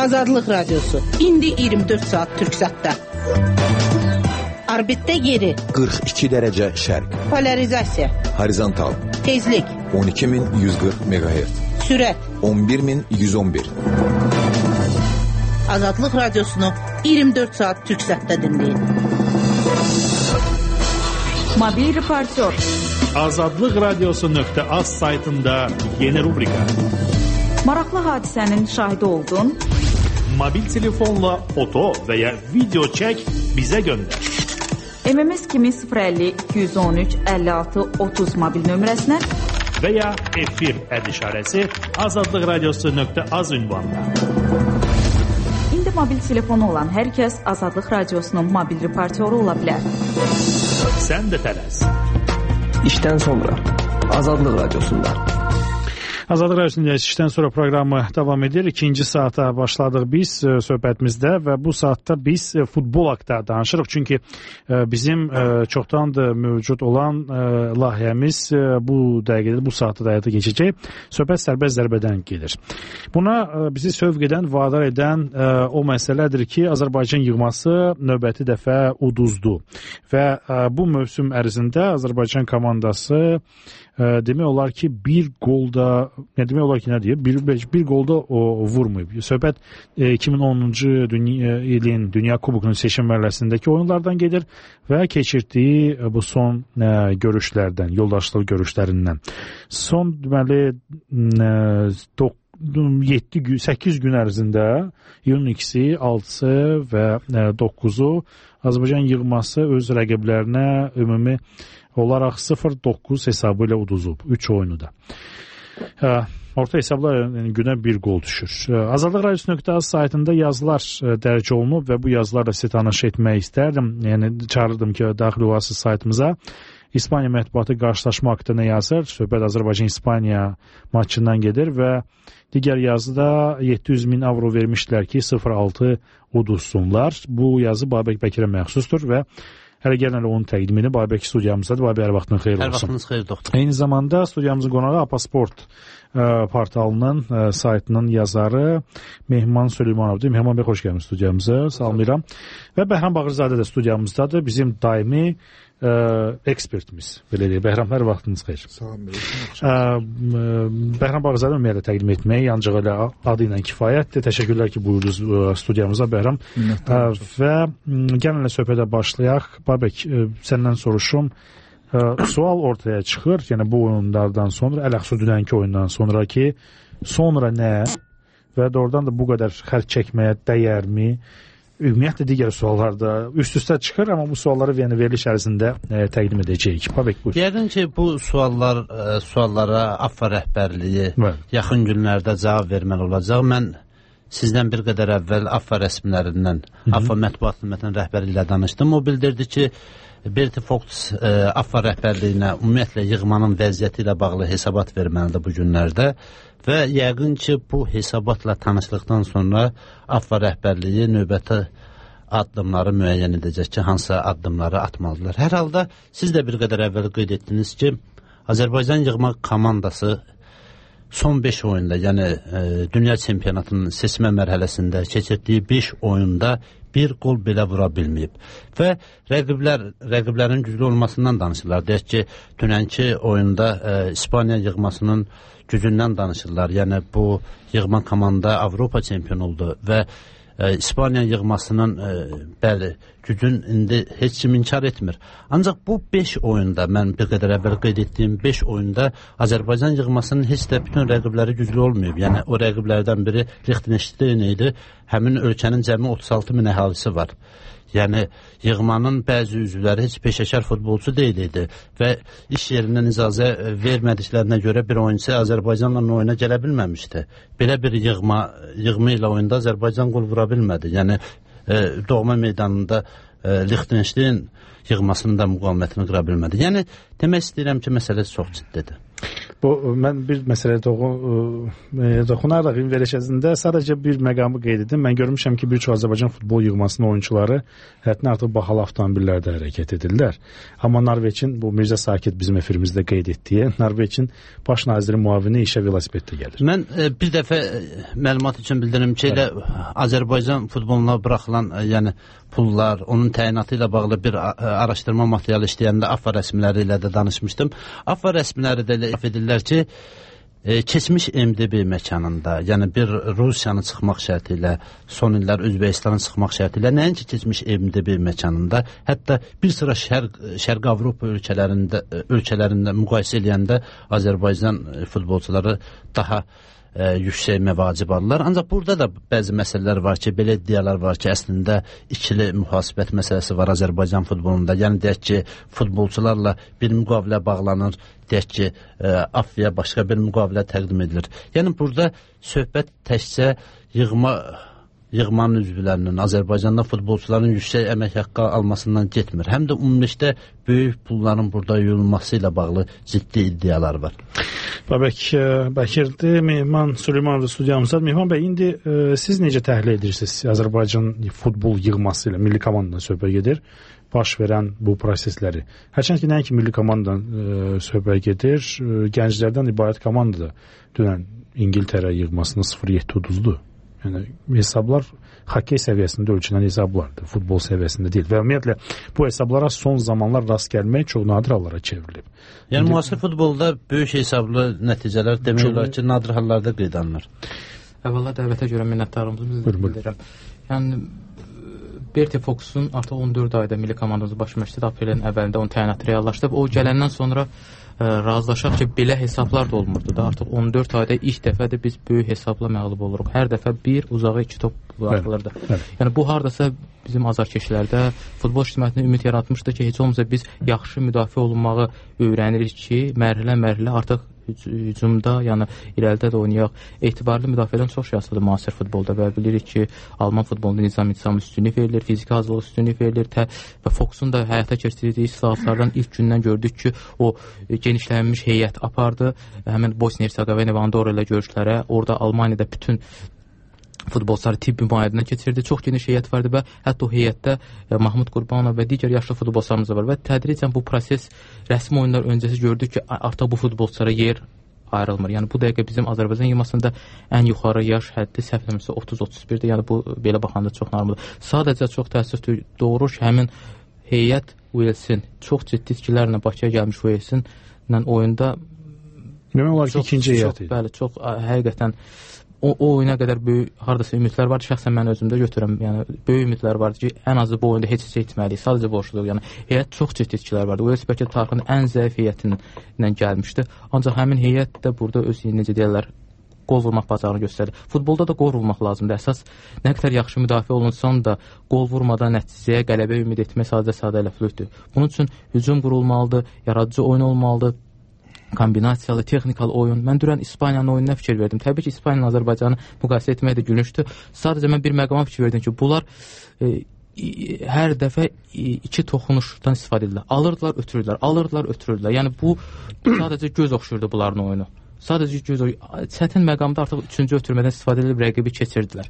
Azadlıq Radiosu. İndi 24 saat Türksatda. Orbitdə yeri 42 dərəcə şərq. Polarizasiya. Horizontal. Tezlik 12140 MHz. Sürət 11111. Azadlıq Radiosunu 24 saat Türksatda dinleyin. Mobil reportör. Azadlıqradiosu.az saytında yeni rubrika. Maraqlı hadisənin şahidi oldun. Mobil telefonla foto veya video çək, bizə göndər. MMS kimi 050 213 56 30 mobil nömrəsinə veya efir işarəsi azadlıqradiosu.az ünvanına. İndi mobil telefonu olan hər kəs Azadlıq Radiosunun mobil reportyoru ola bilər. Sən də tələs. İşdən sonra Azadlıq Radiosunda. Azadlıq Radiosunda işdən sonra proqramı davam edir. İkinci saata başladıq biz söhbətimizdə və bu saatda biz futbol haqqında danışırıq. Çünki bizim çoxdandır mövcud olan layihəmiz bu dəqiqədə, bu saatda da həyata keçəcək. Söhbət sərbəst zərbədən gedir. Buna bizi sövq edən, vadar edən o məsələdir ki, Azərbaycan yığması növbəti dəfə uduzdu. Və bu mövsüm ərzində Azərbaycan komandası demək olar ki, bir golda, demək olar ki, nə deyir? Bir golda vurmayıb. Söhbət 2010-cu ilin Dünya Kubokunun seçim mərhələsindəki oyunlardan gedir və keçirdiyi bu son görüşlərdən, yoldaşlıq görüşlərindən. Son deməli 8 gün ərzində iyunun 2-si, 6-sı və 9-u Azərbaycan yığması öz rəqiblərinə ümumi olaraq 0-9 hesabı ilə uduzub. 3 oyunu da. Orta hesablar günə bir gol düşür. Azadlıq Radiosu.az saytında yazılar dərc olunub və bu yazılarla sizə tanış etmək istərdim. Yəni, çağırırdım ki, daxil olasınız saytımıza. İspaniya mətbuatı qarşılaşma haqqında yazır. Söhbət Azərbaycan-İspaniya maçından gedir və digər yazıda 700.000 avro vermişdilər ki, 0-6 uduzsunlar. Bu yazı Babək Bəkirə məxsusdur və hələ gələn onun təqdimini Babək studiyamızdadır. Babək, hər vaxtın xeyir olsun. Hər vaxtınız xeyir, doktor. Eyni zamanda studiyamızın qonağı Apasport portalının saytının yazarı Mehman Süleymanovdur. Mehman bəy, xoş gəlmişsiniz studiyamıza. Salamlayıram. Və Bəhram Bağırzadə də studiyamızdadır. Bizim daimi ekspertimiz. Belə deyək. Bəhram, hər vaxtınız xeyir. Bəhram Bağırzadə ümumiyyətlə təqdim etmək ancaq elə adı ilə kifayətdir. Təşəkkürlər ki, buyurdunuz studiyamıza, Bəhram. Və gələnlə söhbətə başlayaq. Babək, səndən soruşum. Sual ortaya çıxır, yəni bu oyunlardan sonra, Ələxsu dünənki oyundan sonra ki, sonra nə və doğrudan da bu qədər xərc çəkməyə dəyərmi? Ümumiyyətlə digər suallarda üst-üstə çıxır, amma bu sualları veriliş ərzində təqdim edəcəyik. Babək, buyur. Yəqin ki, bu suallara AFFA rəhbərliyi yaxın günlərdə cavab verməli olacaq. Mən sizdən bir qədər əvvəl AFFA rəsmilərindən, AFFA mətbuat xidmətinin rəhbəri ilə danışdım. O bildirdi ki, Berti Fox AFFA rəhbərliyinə ümumiyyətlə yığmanın vəziyyəti ilə bağlı hesabat verməlidir bu günlərdə və yəqin ki, bu hesabatla tanışlıqdan sonra AFFA rəhbərliyi növbəti addımları müəyyən edəcək ki, hansı addımları atmalıdırlar. Hər halda siz də bir qədər əvvəl qeyd etdiniz ki, Azərbaycan yığma komandası son 5 oyunda, yəni dünya çempionatının seçmə mərhələsində keçirdiyi 5 oyunda bir gol belə vura bilməyib. Və rəqiblərin güclü olmasından danışırlar. Deyək ki, dünənki oyunda İspaniya yığmasının gücündən danışırlar. Yəni bu yığma komanda Avropa çempionu oldu və İspaniya yığmasının bəli, gücün indi heç kim inkar etmir. Ancaq bu 5 oyunda, mən bir qədər əvvəl qeyd etdiyim 5 oyunda Azərbaycan yığmasının heç də bütün rəqibləri güclü olmayıb. Yəni o rəqiblərdən biri Liechtenstein idi. Həmin ölkənin cəmi 36.000 əhalisi var. Yəni yığmanın bəzi üzvləri heç peşəkar futbolçu deyil idi və iş yerindən icazə vermədiklərinə görə bir oyunçu Azərbaycanla oyuna gələ bilməmişdi. Belə bir yığma ilə oyunda Azərbaycan qol vura bilmədi. Yəni doğma meydanında Liechtenstein yığmasının da müqavimətini qıra bilmədi. Yəni demək istəyirəm ki, məsələ çox ciddidir. Mən bir məsələyə toxunaraq verilişəsində sadəcə bir məqamı qeyd etdim. Mən görmüşəm ki, bir çox Azərbaycan futbol yığmasının oyunçuları həddindən artıq bahalı avtomobillərdə hərəkət edirlər. Amma Norveçin, bu Mirzə Sakit bizim efirimizdə qeyd etdiyi, Norveçin baş naziri müavini işə velosipeddə gəlir. Mən bir dəfə məlumat üçün bildirim ki, Azərbaycan futboluna buraxılan yəni pullar, onun təyinatı ilə bağlı bir araşdırma materialı işləyəndə AFFA rəsmiləri ilə də danışmışdım. AFFA rəsmiləri də elə edirlər ki, keçmiş MDB məkanında, yəni bir Rusiyanı çıxmaq şərti ilə, son illər Özbəkistanın çıxmaq şərti ilə, nəinki keçmiş MDB məkanında, hətta bir sıra Şərq Avropa ölkələrində müqayisə edəndə Azərbaycan futbolçuları daha yüksək məvacib alırlar. Ancaq burada da bəzi məsələlər var ki, belə iddialar var ki, əslində ikili mühasibət məsələsi var Azərbaycan futbolunda. Yəni, deyək ki, futbolçularla bir müqavilə bağlanır, deyək ki, AFFA-ya başqa bir müqavilə təqdim edilir. Yəni, burada söhbət təkcə yığmanın üzvlərinin, Azərbaycanda futbolçuların yüksək əmək haqqı almasından getmir. Həm də ümumilikdə böyük pulların burada yuyulması ilə bağlı ciddi iddialar var. Babək Bəkirdir, Mehman Süleymanov studiyamızda. Mehman bəy, indi siz necə təhlil edirsiniz Azərbaycan futbol yığması ilə, milli komandadan söhbət gedir, baş verən bu prosesləri? Hərçənd ki, nəinki milli komandadan söhbət gedir, gənclərdən ibarət komanda da dünən İngiltərə yığmasının 0-7 uduzdu. Yəni, hesablar xokkey səviyyəsində ölçülən hesablardır, futbol səviyyəsində deyil. Və ümumiyyətlə, bu hesablara son zamanlar rast gəlmək çox nadir hallara çevrilib. Yəni, müasir futbolda böyük hesablı nəticələr demək olar ki, nadir hallarda qeyd alınır. Əvvəla dəvətə görə minnətdarlığımızı bildirirəm. Yəni, Berti Fox'un artıq 14 ayda milli komandamızı baş məşqçisi aprelin əvvəlində onun təyinatı reallaşdı. O gələndən sonra razılaşaq ki, belə hesablar da olmurdu da. Artıq 14 ayda ilk dəfədir biz böyük hesabla məğlub oluruq. Hər dəfə bir, uzağa 2 top atılırdı. Yəni bu hardasa bizim azarkeşlərdə futbol ictimaiyyətində ümid yaratmışdı ki, heç olmasa biz yaxşı müdafiə olunmağı öyrənirik ki, mərhələ artıq hücumda, yəni irəlidə də oynayaq. Etibarlı müdafiədən çox şanslıdır müasir futbolda və bilirik ki, Alman futbolunda nizam üstünlük verilir, fiziki hazırlıq üstünlük verilir və Fox'un da həyata keçirdiyi islahatlardan ilk gündən gördük ki, o genişlənmiş heyət apardı. Həmin Bosniya-Hersegovina və Andorra ilə görüşlərə, orada Almaniyada bütün futbolçuları tibbi müayinədən keçirdi. Çox geniş heyət vardı və hətta o heyətdə Mahmud Qurbanov və digər yaşlı futbolçularımız var və tədricən bu proses rəsmi oyunlar öncəsi gördük ki, artıq bu futbolçulara yer ayrılmır. Yəni bu dəqiqə bizim Azərbaycan yığmasında ən yuxarı yaş həddi səhv eləmirəmsə 30-31-dir. Yəni bu belə baxanda çox normaldır. Sadəcə çox təəssüf doğurur ki, həmin heyət Uelsin çox ciddi itkilərlə Bakıya gəlmiş Uelsin oyunda demək olar ki, ikinci heyət idi. Bəli, çox həqiqətən o oyuna qədər böyük hardasa ümidlər var. Şəxsən mən özümdə götürürəm. Yəni böyük ümidlər vardı ki, ən azı bu oyunda heç etməliyik. Sadəcə borcluq. Yəni heyət çox ciddi itkilər vardı. Uels bəlkə tarixin ən zəif heyətindən gəlmişdi. Ancaq həmin heyət də burada öz necə deyirlər, qol vurmaq bacarığını göstərdi. Futbolda da qol vurmaq lazımdır. Əsas nə qədər yaxşı müdafiə olunsan da qol vurmadan nəticəyə qələbə ümid etmək sadə ilə flüktür. Bunun üçün hücum qurulmalıdır, yaradıcı oyun olmalıdır. Kombinasiyalı, texnikal oyun. Mən dünən İspaniyanın oyununa fikir verdim. Təbii ki, İspaniyanın Azərbaycanı müqayisə etmək də gülünçdür. Sadəcə mən bir məqama fikir verdim ki, bunlar hər dəfə iki toxunuşdan istifadə edirlər. Alırdılar, ötürürdülər. Yəni bu sadəcə göz oxşurdu bunların oyunu. Sadəcə göz oxşurdu. Çətin məqamda artıq üçüncü ötürmədən istifadə edib rəqibi keçirdilər.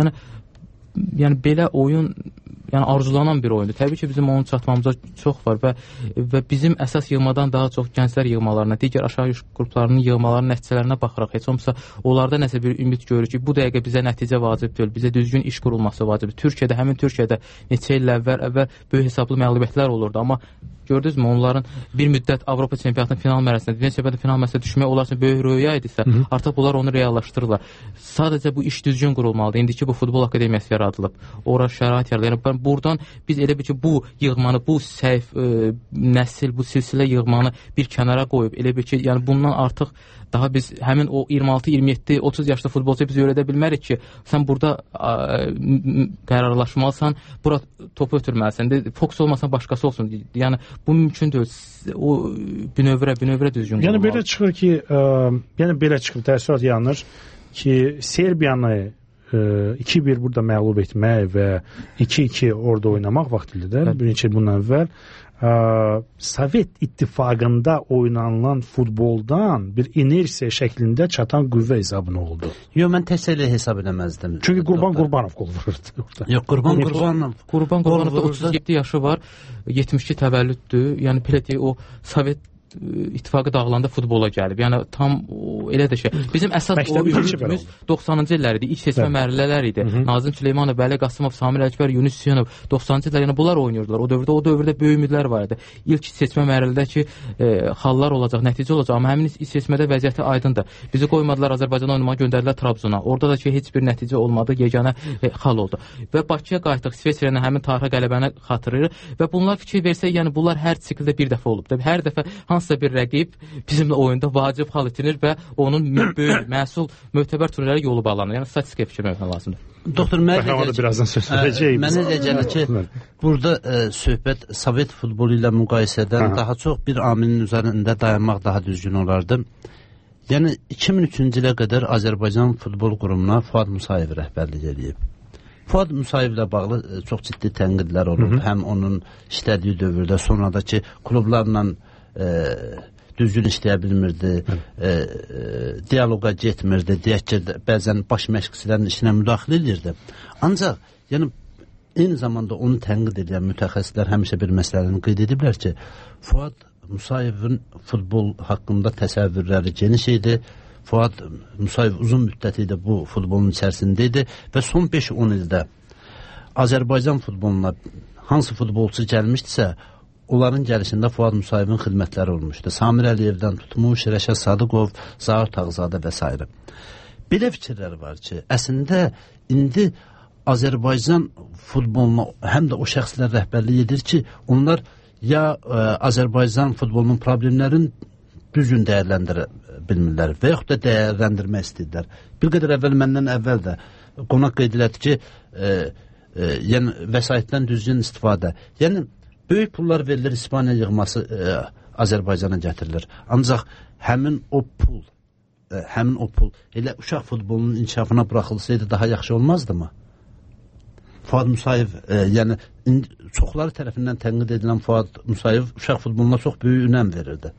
Yəni belə oyun arzulanan bir oyundur. Təbii ki, bizim onun çatmamıza çox var və bizim əsas yığmadan daha çox gənclər yığmalarına, digər aşağı yaş qruplarının yığmalarının nəticələrinə baxaraq, heç olmasa onlarda nəsə bir ümid görürük ki, bu dəqiqə bizə nəticə vacib deyil, bizə düzgün iş qurulması vacibdir. Həmin Türkiyədə neçə il əvvəl böyük hesablı məğlubiyyətlər olurdu, amma gördünüzmü, onların bir müddət Avropa çempionatının final mərhələsində, dünya çempionatının final mərhələsində düşmək olar üçün böyük röya idisə, artıq bunlar onu reallaşdırırlar. Sadəcə bu iş düzgün qurulmalıdır. İndiki bu futbol akademiyası yaradılıb. Ora şərait yaradılıb. Yəni buradan biz elə bir ki, bu yığmanı, bu səhv nəsil, bu silsilə yığmanı bir kənara qoyub, elə bir ki, yəni bundan artıq daha biz həmin o 26, 27, 30 yaşlı futbolçuya biz öyrədə bilmərik ki, sən burada qərarlaşmalısan, bura topu ötürməlisən. Fox olmasan başqası olsun. Yəni bu mümkün deyil. O bünövrə düzgün. Yəni belə çıxır ki, təəssürat yanır ki, Serbiyanı 2-1 burada məğlub etmək və 2-2 orada oynamaq vaxtilə də bir neçə bundan əvvəl Sovet İttifaqında oynanılan futboldan bir inersiya şəklində çatan qüvvə hesabına oldu. Yox, mən təsəlli hesab eləməzdim. Çünki Qurban Qurbanov qol vururdu orada. Yox, Qurban Qurbanov da 37 yaşı var, 72 təvəllüddür. Yəni Peleti o Sovet İttifaqı dağılanda futbola gəlib. Yəni tam elə də şey. Bizim əsas o ümidimiz 90-cı illər idi. İlk seçmə mərhələlər idi. Nazim Süleymanov, Vəli Qasımov, Samir Ələkbər, Yunus Hüseynov 90-cı illər yəni bunlar oynayırdılar. O dövrdə böyük ümidlər var idi. İlk seçmə mərhələdəki hallar olacaq, nəticə olacaq. Amma həmin ilk seçmədə vəziyyəti aydındır. Bizi qoymadılar Azərbaycana oynamağa, göndərdilər Trabzona. Orada da ki heç bir nəticə olmadı, yeganə hal oldu. Və Bakıya qayıtdıq, İsveçrəyə həmin tarixi qələbəni xatırlayır və bunlar fikir versək, yəni bunlar hər sikldə bir dəfə olub. Hər dəfə hansısa bir rəqib bizimlə oyunda vacib hal itinir və onun böyük, məsul, möhtəbər turnirlərə yolu bağlanır. Yəni statistikaya fikir vermək lazımdır. Doktor, mənə elə gəlir ki, burada söhbət Sovet futbolu ilə müqayisədən daha çox bir amilin üzərində dayanmaq daha düzgün olardı. Yəni 2003-cü ilə qədər Azərbaycan Futbol Qurumuna Fuad Musayev rəhbərlik edib. Fuad Musayevlə bağlı çox ciddi tənqidlər olub. Həm onun işlədiyi dövrdə, sonradakı klublarla düzgün işləyə bilmirdi, diyaloqa getmirdi, deyək ki, bəzən baş məşqçilərin işinə müdaxilə edirdi. Ancaq, yəni, eyni zamanda onu tənqid edən mütəxəssislər həmişə bir məsələni qeyd ediblər ki, Fuad Musayevin futbol haqqında təsəvvürləri geniş idi. Fuad Musayev uzun müddət idi bu futbolun içərisində idi və son 5-10 ildə Azərbaycan futboluna hansı futbolçu gəlmişdisə, onların gəlişində Fuad Musayevin xidmətləri olmuşdu. Samir Əliyevdən tutmuş, Rəşad Sadıqov, Zahir Tağzadə və s. Belə fikirlər var ki, əslində indi Azərbaycan futboluna həm də o şəxslər rəhbərlik edir ki, onlar ya Azərbaycan futbolunun problemlərini düzgün dəyərləndirə bilmirlər və yaxud da dəyərləndirmək istəyirlər. Bir qədər əvvəl, məndən əvvəl də qonaq qeyd elədi ki, yəni vəsaitdən düzgün istifadə. Yəni, böyük pullar verilir, İspaniya yığması Azərbaycana gətirilir. Ancaq həmin o pul elə uşaq futbolunun inkişafına buraxılsaydı daha yaxşı olmazdı mı? Fuad Musayev, yəni çoxları tərəfindən tənqid edilən Fuad Musayev uşaq futboluna çox böyük önəm verirdi.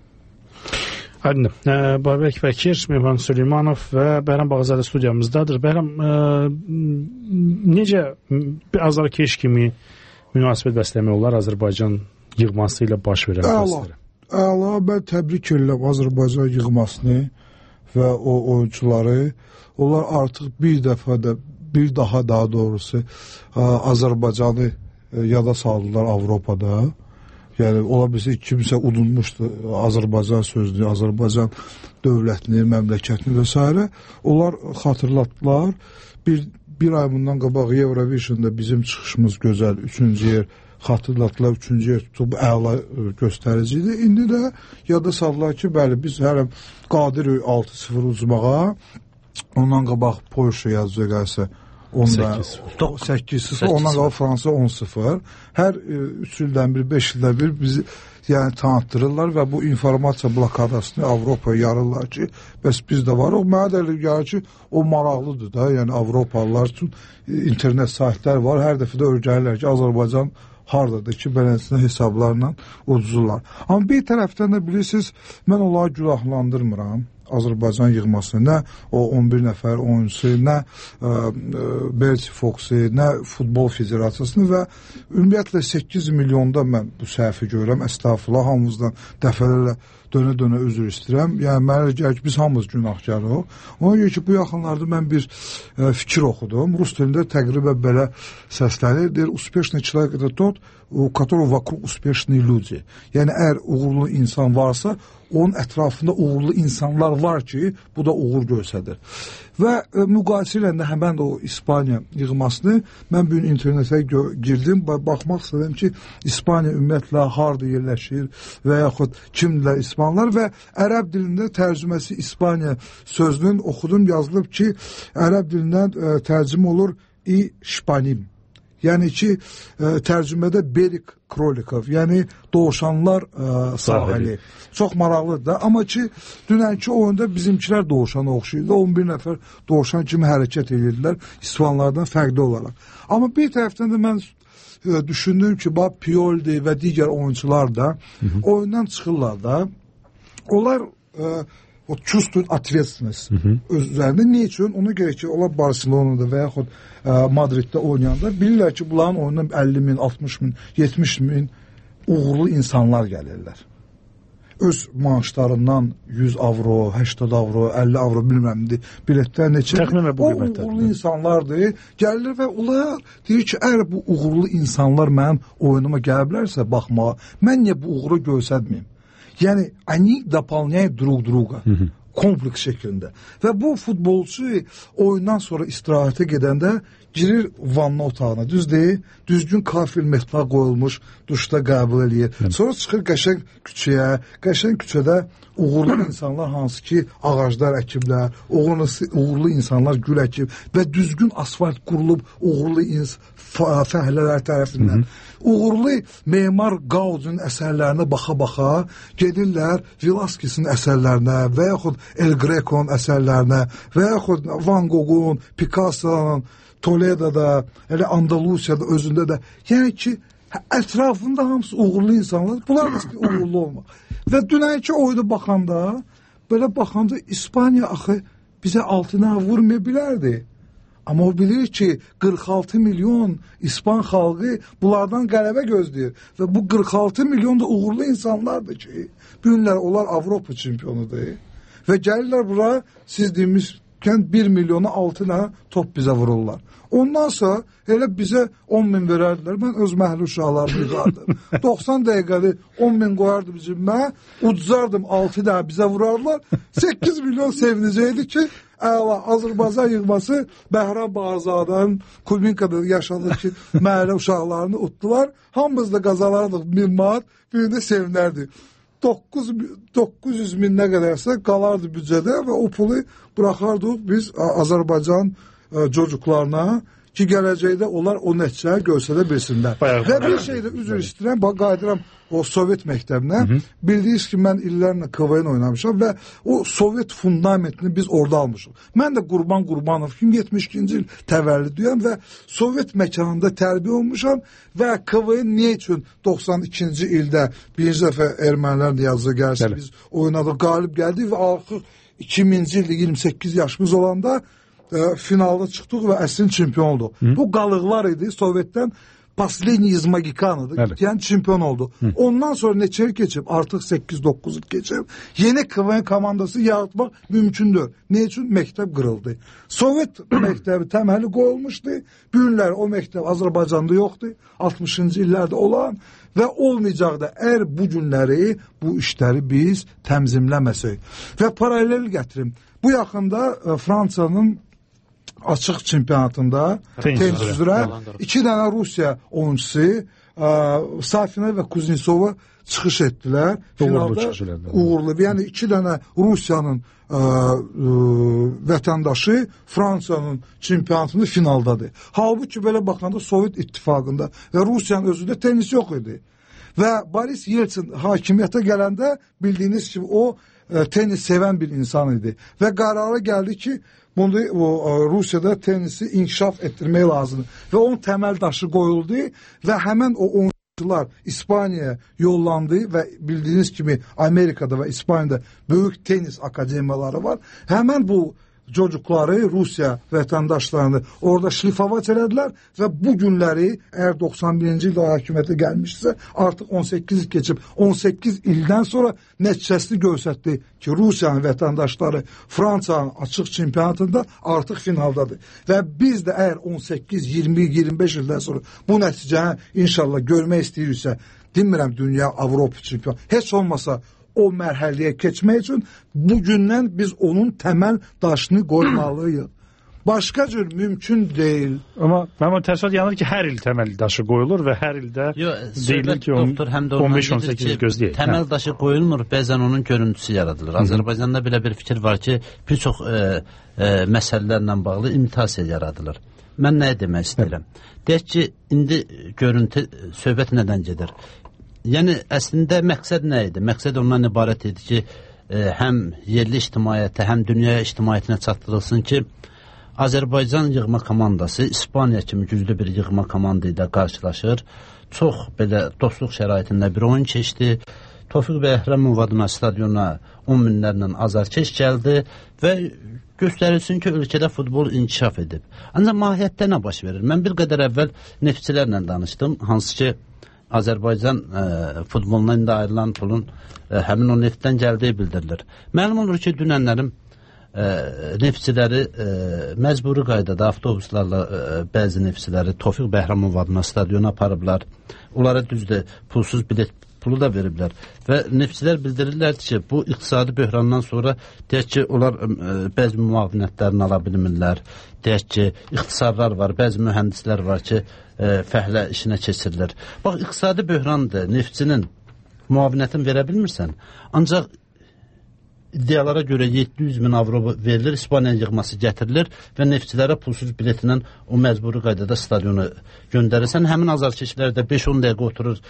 Aydın. Babək Bəkir, Mehman Süleymanov və Bəhram Bağzadə studiyamızdadır. Bəhram, necə bir azarkeş kimi münasibət bəsləmək olar Azərbaycan yığması ilə baş verən proseslərə? Əla, mən təbrik edirəm Azərbaycan yığmasını və o oyuncuları. Onlar artıq bir daha doğrusu Azərbaycanı yada saldılar Avropada. Yəni, ola bilsə kimsə udulmuşdu Azərbaycan sözünü, Azərbaycan dövlətini, məmləkətini və s. Onlar xatırlatdılar. Bir ay bundan qabaq Eurovision'da bizim çıxışımız gözəl, 3-cü yer xatırlatdılar, 3-cü yer tutub əla göstəriciydi. İndi də yada saldılar ki, bəli, biz hərəm qadirik 6-0 uzmağa, ondan qabaq Polşa yazıya gəlsə 8-0, ondan qabaq Fransa 10-0. Hər 3 ildən bir, 5 ildən bir bizi yəni tanıtdırırlar və bu informasiya blokadasını Avropaya yarırlar ki, bəs bizdə var. O mənə də gəlir ki, o maraqlıdır da, yəni Avropalılar üçün internet saytlər var, hər dəfə də öyrənirlər ki, Azərbaycan hardadır ki, beləsinə hesablarla uduzurlar. Amma bir tərəfdən də bilirsiniz, mən onları günahlandırmıram. Azərbaycan yığmasını, nə o 11 nəfər oyuncusu, nə Berti Foxu, nə Futbol Federasiyasını və ümumiyyətlə 8 milyonda mən bu səhvi görürəm. Əstağfurullah, hamımızdan dəfələrlə dönə-dönə üzr istəyirəm. Yəni, mənə gəlir ki, biz hamımız günahkarıq. Ona görə ki, bu yaxınlarda mən bir fikir oxudum. Rus dilində təqribən belə səslənir. Deyir, uspешный человек это тот, у которого вокруг успешные люди. Yəni, əgər uğurlu insan varsa, onun ətrafında uğurlu insanlar var ki, bu da uğur göstərir. Və müqayisə ilə də həmən o İspaniya yığmasını mən bugün internetə girdim, baxmaq istədim ki, İspaniya ümumiyyətlə harda yerləşir və yaxud kimdirlər İspanlar və ərəb dilində tərcüməsi İspaniya sözünün oxudum, yazılıb ki, ərəb dilindən tərcümə olur İşpanim. Yəni ki, tərcümədə Berik Krolikov, yəni doğuşanlar sahili. Çox maraqlıdır da. Amma ki, dünənki oyunda bizimkilər doğuşana oxşayırdı. 11 nəfər doğuşan kimi hərəkət edirdilər İspanlardan fərqli olaraq. Amma bir tərəfdən də mən düşündüm ki, Pioldi və digər oyuncular da oyundan çıxırlar da. Onlar o çüstün atvetsinіз özlərində. Ne üçün? Ona görə ki, onlar Barcelona'da və yaxud Madriddə oynayanda bilirlər ki, bunların oyundan 50 min, 60 min, 70 min uğurlu insanlar gəlirlər. Öz maaşlarından 100 avro, 80 avro, 50 avro bilməmdir, biletlər neçə. Təxminən bu o qiymətlər. uğurlu insanlardır. Gəlir və onlar deyir ki, əgər bu uğurlu insanlar mənim oyunuma gəliblərsə baxmağa, mən niyə bu uğuru göstərməyim? Yəni, они дополняют друг друга. Kompleks şeklində. Və bu futbolçu oyundan sonra istirahətə gedəndə girir vanna otağına, düz deyil, düzgün kafil metal qoyulmuş, duşda qəbul edir. Sonra çıxır qəşəng küçəyə, qəşəng küçədə uğurlu insanlar hansı ki ağaclar əkiblər, uğurlu insanlar gül əkib və düzgün asfalt qurulub uğurlu fəhlələr tərəfindən. Uğurlu memar Gaudinin əsərlərinə baxa-baxa gedirlər Velázquez'in əsərlərinə və yaxud El Greco'nun əsərlərinə və yaxud Van Gogh'un, Picasso'nun, Toledo'da, elə Andalusiyada özündə də. Yəni ki, ətrafında hamısı uğurlu insanlar. Bunlar da uğurlu olmaq. Və dünənki oyunu baxanda, belə baxanda İspaniya axı bizə altına vurmaya bilərdi. Amma o bilir ki, 46 milyon İspan xalqı bunlardan qələbə gözləyir. Və bu 46 milyon da uğurlu insanlardır ki, bu günlər onlar Avropa çempionudur. Və gəlirlər bura, siz demişkən 1 milyona altına top bizə vururlar. Ondan sonra elə bizə 10 min verərdilər. Mən öz məhəlli uşaqlarımı yığardım. 90 dəqiqəli 10 min qoyardım cibimə, ucuzardım 6 daha bizə vurarlar. 8 milyon sevinəcəkdi ki, əla, Azərbaycan yığması Bəhram Bağırzadanın Kulminkada yaşadığı ki, məhəlli uşaqlarını utdular. Hamımız da qazalardıq 1000 manat, bir də sevinərdik. 900 min nə qədərsə qalardı büdcədə və o pulu bıraxardıq biz Azərbaycan çocuklarına ki, gələcəkdə onlar o nəticəyə göstərə bilsinlər. Və bir şeydə üzr istəyirəm, qayıdıram o Sovet məktəbinə. Bildiyiniz ki, mən illərlə KVN oynamışam və o Sovet fundamentini biz orada almışıq. Mən də Qurbanov 72-ci il təvəllüdüyəm və Sovet məkanında tərbiyə olmuşam və KVN niyə üçün 92-ci ildə birinci dəfə ermənilərlə yazığı gəlsə biz oynadıq, qalib gəldik və artıq 2000-ci ildə 28 yaşımız olanda finalda çıxdıq və əslin çempion olduq. Bu qalıqlar idi Sovetdən Последний из Magikanıdır. Yəni çempion oldu. Ondan sonra neçə il keçib? Artıq 8-9 il keçib. Yeni KVN komandası yaratmaq mümkündür. Ne üçün? Məktəb qırıldı. Sovet məktəbi təməli qoyulmuşdu. Bu günlər o məktəb Azərbaycanda yoxdur. 60-cı illərdə olan və olmayacaqdı. Əgər bu günləri, bu işləri biz təmzimləməsək. Və paralel gətirim. Bu yaxında Fransanın açıq çempionatında tenis üzrə 2 dənə Rusiya oyuncusu Safina və Kuznetsova çıxış etdilər. Finalda uğurlu. Yəni 2 dənə Rusiyanın vətəndaşı Fransanın çempionatında finaldadır. Halbuki belə baxanda Sovet İttifaqında və Rusiyanın özündə tenis yox idi. Və Boris Yeltsin hakimiyyətə gələndə bildiyiniz kimi o tenis sevən bir insan idi. Və qərara gəldi ki, bunu Rusiyada tenisi inkişaf etdirmək lazımdır. Və onun təməl daşı qoyuldu və həmən o oyuncular İspaniyaya yollandı və bildiyiniz kimi Amerikada və İspaniyada böyük tenis akademiyaları var. Həmən bu çocukları, Rusiya vətəndaşlarını orada şlifavat elədilər və bu günləri əgər 91-ci ildə hakimiyyətə gəlmişsə artıq 18 il keçib 18 ildən sonra nəticəsini göstərdi ki, Rusiyanın vətəndaşları Fransanın açıq çempionatında artıq finaldadır. Və biz də əgər 18, 20, 25 ildən sonra bu nəticəni inşallah görmək istəyiriksə, demirəm dünya, Avropa çempion, heç olmasa o mərhələyə keçmək üçün bugündən biz onun təməl daşını qoymalıyıq. Başqa cür mümkün deyil. Amma təəssürat yanır ki, hər il təməl daşı qoyulur və hər ildə deyilir ki, 15-18 il gözləyək. Təməl daşı qoyulmur, bəzən onun görüntüsü yaradılır. Azərbaycanda belə bir fikir var ki, bir çox məsələlərlə bağlı imitasiya yaradılır. Mən nə demək istəyirəm? Deyək ki, indi görüntü, söhbət nədən gedir? Yəni, əslində məqsəd nə idi? Məqsəd ondan ibarət idi ki, həm yerli ictimaiyyətə, həm dünya ictimaiyyətinə çatdırılsın ki, Azərbaycan yığma komandası İspaniya kimi güclü bir yığma komanda ilə qarşılaşır. Çox belə dostluq şəraitində bir oyun keçdi. Tofiq Bəhrəmov adına stadiona 10 minlərlə azarkeş gəldi və göstərilsin ki, ölkədə futbol inkişaf edib. Ancaq mahiyyətdə nə baş verir? Mən bir qədər əvvəl neftçilərlə danışdım, hansı ki, Azərbaycan futboluna indi ayrılan pulun həmin o neftdən gəldiyi bildirilir. Məlum olur ki, dünənlərim neftçiləri məcburi qaydada avtobuslarla bəzi neftçiləri Tofiq Bəhrəmov adına stadiona aparıblar. Onlara düzdür, pulsuz bilet pulu da veriblər və neftçilər bildirirlər ki, bu iqtisadi böhrandan sonra deyək ki, onlar bəzi müavinətlərini ala bilmirlər. Deyək ki, ixtisarlar var, bəzi mühəndislər var ki, fəhlə işinə keçirilir. Bax, iqtisadi böhrandır, neftçinin müavinətini verə bilmirsən, ancaq iddialara görə 700 min avro verilir, İspaniya yığması gətirilir və neftçilərə pulsuz biletlə o məcburi qaydada stadiona göndərirsən. Həmin azarkeşlər də 5-10 dəqiqə oturur.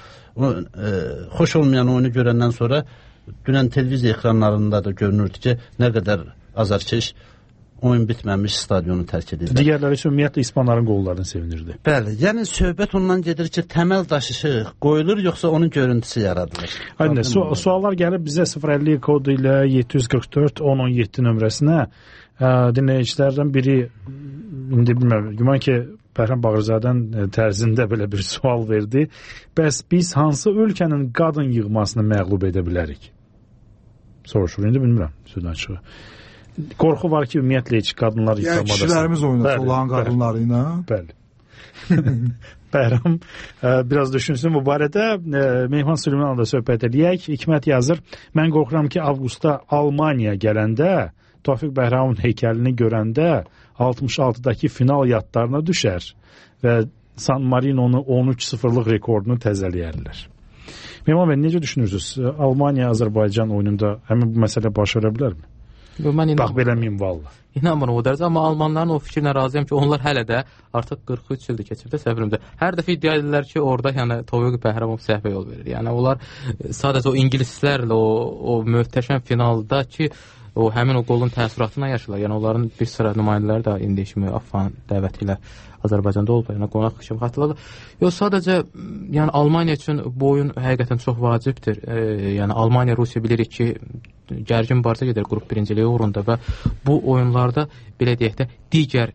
Xoş olmayan oyunu görəndən sonra dünən televiziya ekranlarında da görünürdü ki, nə qədər azarkeş oyun bitməmiş stadionu tərk edirlər. Digərləri isə ümumiyyətlə İspanların qollarını sevinirdi. Bəli, yəni söhbət ondan gedir ki, təməl daşışı qoyulur, yoxsa onun görüntüsü yaradılır. Aynen, suallar gəlib bizə 050 kodu ilə 744 1017 nömrəsinə. Dinləyicilərdən biri, indi bilmirəm, güman ki, Bəhrəm Bağırzadən tərzində belə bir sual verdi. Bəs biz hansı ölkənin qadın yığmasını məğlub edə bilərik? Soruşur, indi bilmirəm, sözdən çıxır. Qorxu var ki, ümumiyyətlə heç qadınlar yıxılmadasın. Yəni kişilərimiz oynasın olan qadınları ilə. Bəli. Bəhrəm biraz düşünsün bu barədə. Mehman Süleymanla da söhbət edək. Hikmət yazır, mən qorxuram ki, avqustda Almaniya gələndə Tofiq Bəhrəmovun heykəlini görəndə 66-dakı final yadlarına düşər və San Marino'nu 13-0'lık rekordunu təzələyərlər. Mehman bəy, necə düşünürsünüz? Almaniya-Azərbaycan oyununda həmin bu məsələ baş verə bilərmi? Bax, beləmiyim valla. İnanmıram o dərəcə, amma almanların o fikrinə razıyam ki, onlar hələ də artıq 43 ildir keçibdə səfərimdə. Hər dəfə iddia edirlər ki, orada yəni Tofiq Bəhrəmov səhvə yol verir. Yəni onlar sadəcə o ingilislərlə o möhtəşəm finalda ki, o həmin o qolun təəssüratına yaşırlar. Yəni onların bir sıra nümayəndələri də indi kimi Afan dəvəti ilə Azərbaycanda olub, yəni qonaq kimi xatırladı. Yox, sadəcə yəni Almaniya üçün bu oyun həqiqətən çox vacibdir. Yəni Almaniya, Rusiya bilirik ki, gərgin mübarizə gedir qrup birinciliyi uğrunda və bu oyunlarda belə deyək də digər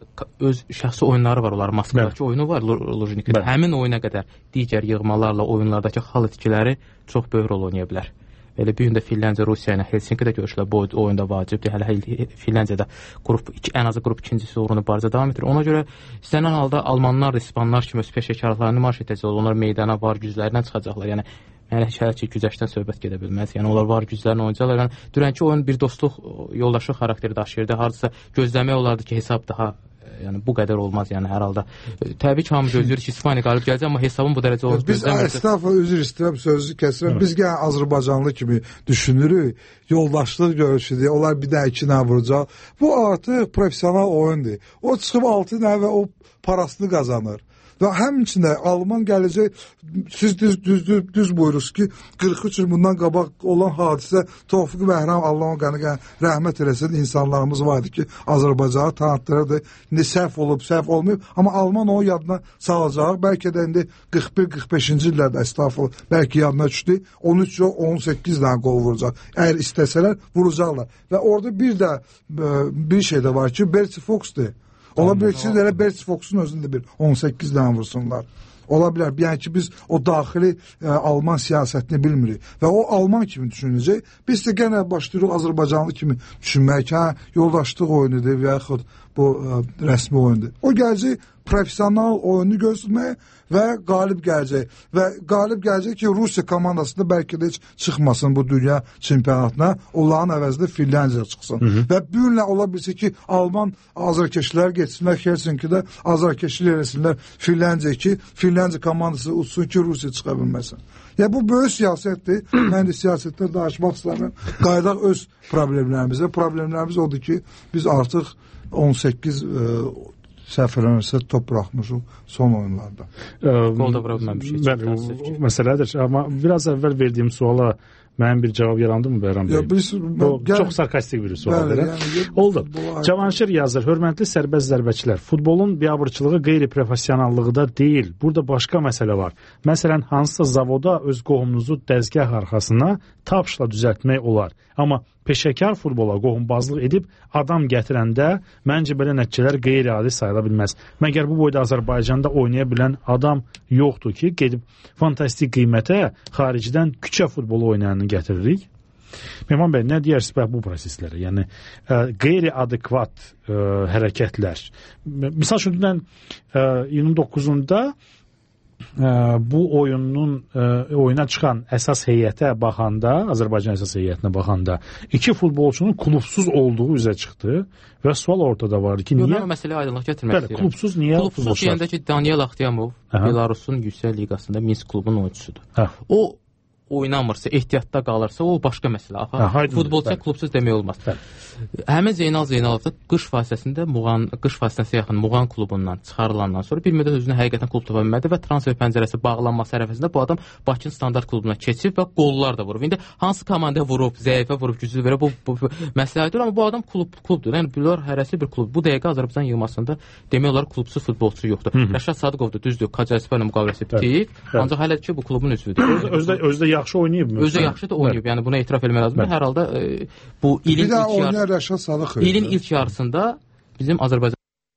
öz şəxsi oyunları var, onlar Moskvadakı oyunu var, Lujnikdə. Həmin oyuna qədər digər yığmalarla oyunlardakı xal itkiləri çox böyük rol oynaya bilər. Elə bir gün də Finlandiya, Rusiya ilə Helsinkidə görüşlər, bu oyunda vacibdir. Hələ Finlandiyada ən azı qrup ikincisi uğrunda mübarizə davam edir. Ona görə istənilən halda Almanlar da İspanlar kimi öz peşəkarlıqlarını nümayiş edəcəklər. Onlar meydana var güclərindən çıxacaqlar. Yəni mənə hələ ki, gücəşdən söhbət gedə bilməz. Yəni onlar var güclərini oynayacaqlar. Yəni dünənki oyun bir dostluq yoldaşlıq xarakteri daşıyırdı. Hardasa gözləmək olardı ki, hesab daha yəni bu qədər olmaz, yəni hər halda. Təbii ki, hamı gözləyir ki, İspaniya qalib gələcək, amma hesabın bu dərəcə olmaz. Biz estağfurullah, üzr istəyirəm, sözü kəsirəm. Biz gələn Azərbaycanlı kimi düşünürük, yoldaşlıq görüşüdür, onlar bir də 2 nə vuracaq. Bu artıq profesional oyundur. O çıxıb 6 nə və o parasını qazanır. Və həmçində Alman gələcək, siz düz buyurursunuz ki, 43 il bundan qabaq olan hadisə Tofiq Bəhrəm, Allah'ın qanı rəhmət eləsin, insanlarımız vardı ki, Azərbaycanı tanıtdırırdı. İndi səhv olub, səhv olmayıb, amma Alman o yadına salacaq. Bəlkə də indi 41-45-ci illərdə estağfurullah, bəlkə yadına düşdü, 13-18 dənə qol vuracaq. Əgər istəsələr, vuracaqlar. Və orada bir şey də var ki, Bertie Fox'dur. Ola bilər ki, siz elə Bertie Fox'un özündə bir 18 dənə vursunlar. Ola bilər, yəni ki, biz o daxili Alman siyasətini bilmirik və o Alman kimi düşünəcək. Biz də genel başlayırıq Azərbaycanlı kimi düşünmək ki, yoldaşlıq oyunudur və yaxud bu rəsmi oyundur. O gələcək profesional oyunu göstərməyə və qalib gələcək. Və qalib gələcək ki, Rusiya komandasında bəlkə də heç çıxmasın bu dünya çempionatına, onların əvəzində Finlandiya çıxsın. Və bu günlə ola bilsə ki, Alman azarkeşlər geçsinlər Helsinkidə, azarkeşlər eləsinlər Finlandiya ki, Finlandiya komandası uçsun ki, Rusiya çıxa bilməsin. Ya bu böyük siyasətdir. Mən də siyasətdən danışmaq istəmirəm. Qayıdaq öz problemlərimizə. Problemlərimiz odur ki, biz artıq 18 səhv eləmirsə top buraxmışıq son oyunlarda. Qol da vura bilməmişik. Məsələdir. Amma biraz əvvəl verdiyim suala Mənim bir cavab yarandı mı Bəhram bəy? Çox sarkastik bir sualdır. Oldu. Cavanşir yazır, hörmətli sərbəst zərbəçilər, futbolun biabırçılığı qeyri-professionallığı da deyil. Burada başqa məsələ var. Məsələn, hansısa zavoda öz qohumunuzu dəzgah arxasına tapşla düzəltmək olar. Amma peşəkar futbola qohumbazlıq edib adam gətirəndə məncə belə nəticələr qeyri-adi sayıla bilməz. Məgər bu boyda Azərbaycanda oynaya bilən adam yoxdur ki, gedib fantastik qiymətə xaricdən küçə futbolu oynayanını gətiririk? Mehman bəy, nə deyirsiniz bu proseslərə? Yəni, qeyri-adekvat hərəkətlər. Misal üçün, iyunun 9-unda bu oyuna çıxan əsas heyətə baxanda, Azərbaycan əsas heyətinə baxanda 2 futbolçunun klubsuz olduğu üzə çıxdı və sual ortada var ki, niyə? Mən məsələyə aydınlıq gətirmək istəyirəm. Klubsuz niyə? Klubsuz deyəndə ki, Daniel Axtiyamov Belarusun yüksək liqasında Minsk klubunun oyunçusudur. O oynamırsa, ehtiyatda qalırsa, o başqa məsələ. Futbolçuya klubsuz demək olmaz. Həmin Zeynal Zeynalov da qış fasiləsinə yaxın Muğan klubundan çıxarılandan sonra bir müddət özünə həqiqətən klub tapa bilmədi və transfer pəncərəsi bağlanması ərəfəsində bu adam Bakının standart klubuna keçib və qollar da vurub. İndi hansı komandaya vurub, zəifə vurub, güclü verib, bu məsləhətdir, amma bu adam klubdur. Yəni, bunlar hərəsi bir klub. Bu dəqiqə Azərbaycan yığmasında demək olar klubsuz futbolçu yoxdur. Rəşad Sadıqov da düzdür, Kacaspor ilə müqaviləsi bitib, ancaq hələ ki, bu klubun üzvüdür. Özdə yaxşı oynayıb mı? Özü yaxşı da oynayıb. Yəni buna etiraf etmək lazımdır. Hər halda bu ilin ilk yarısında bizim Azərbaycan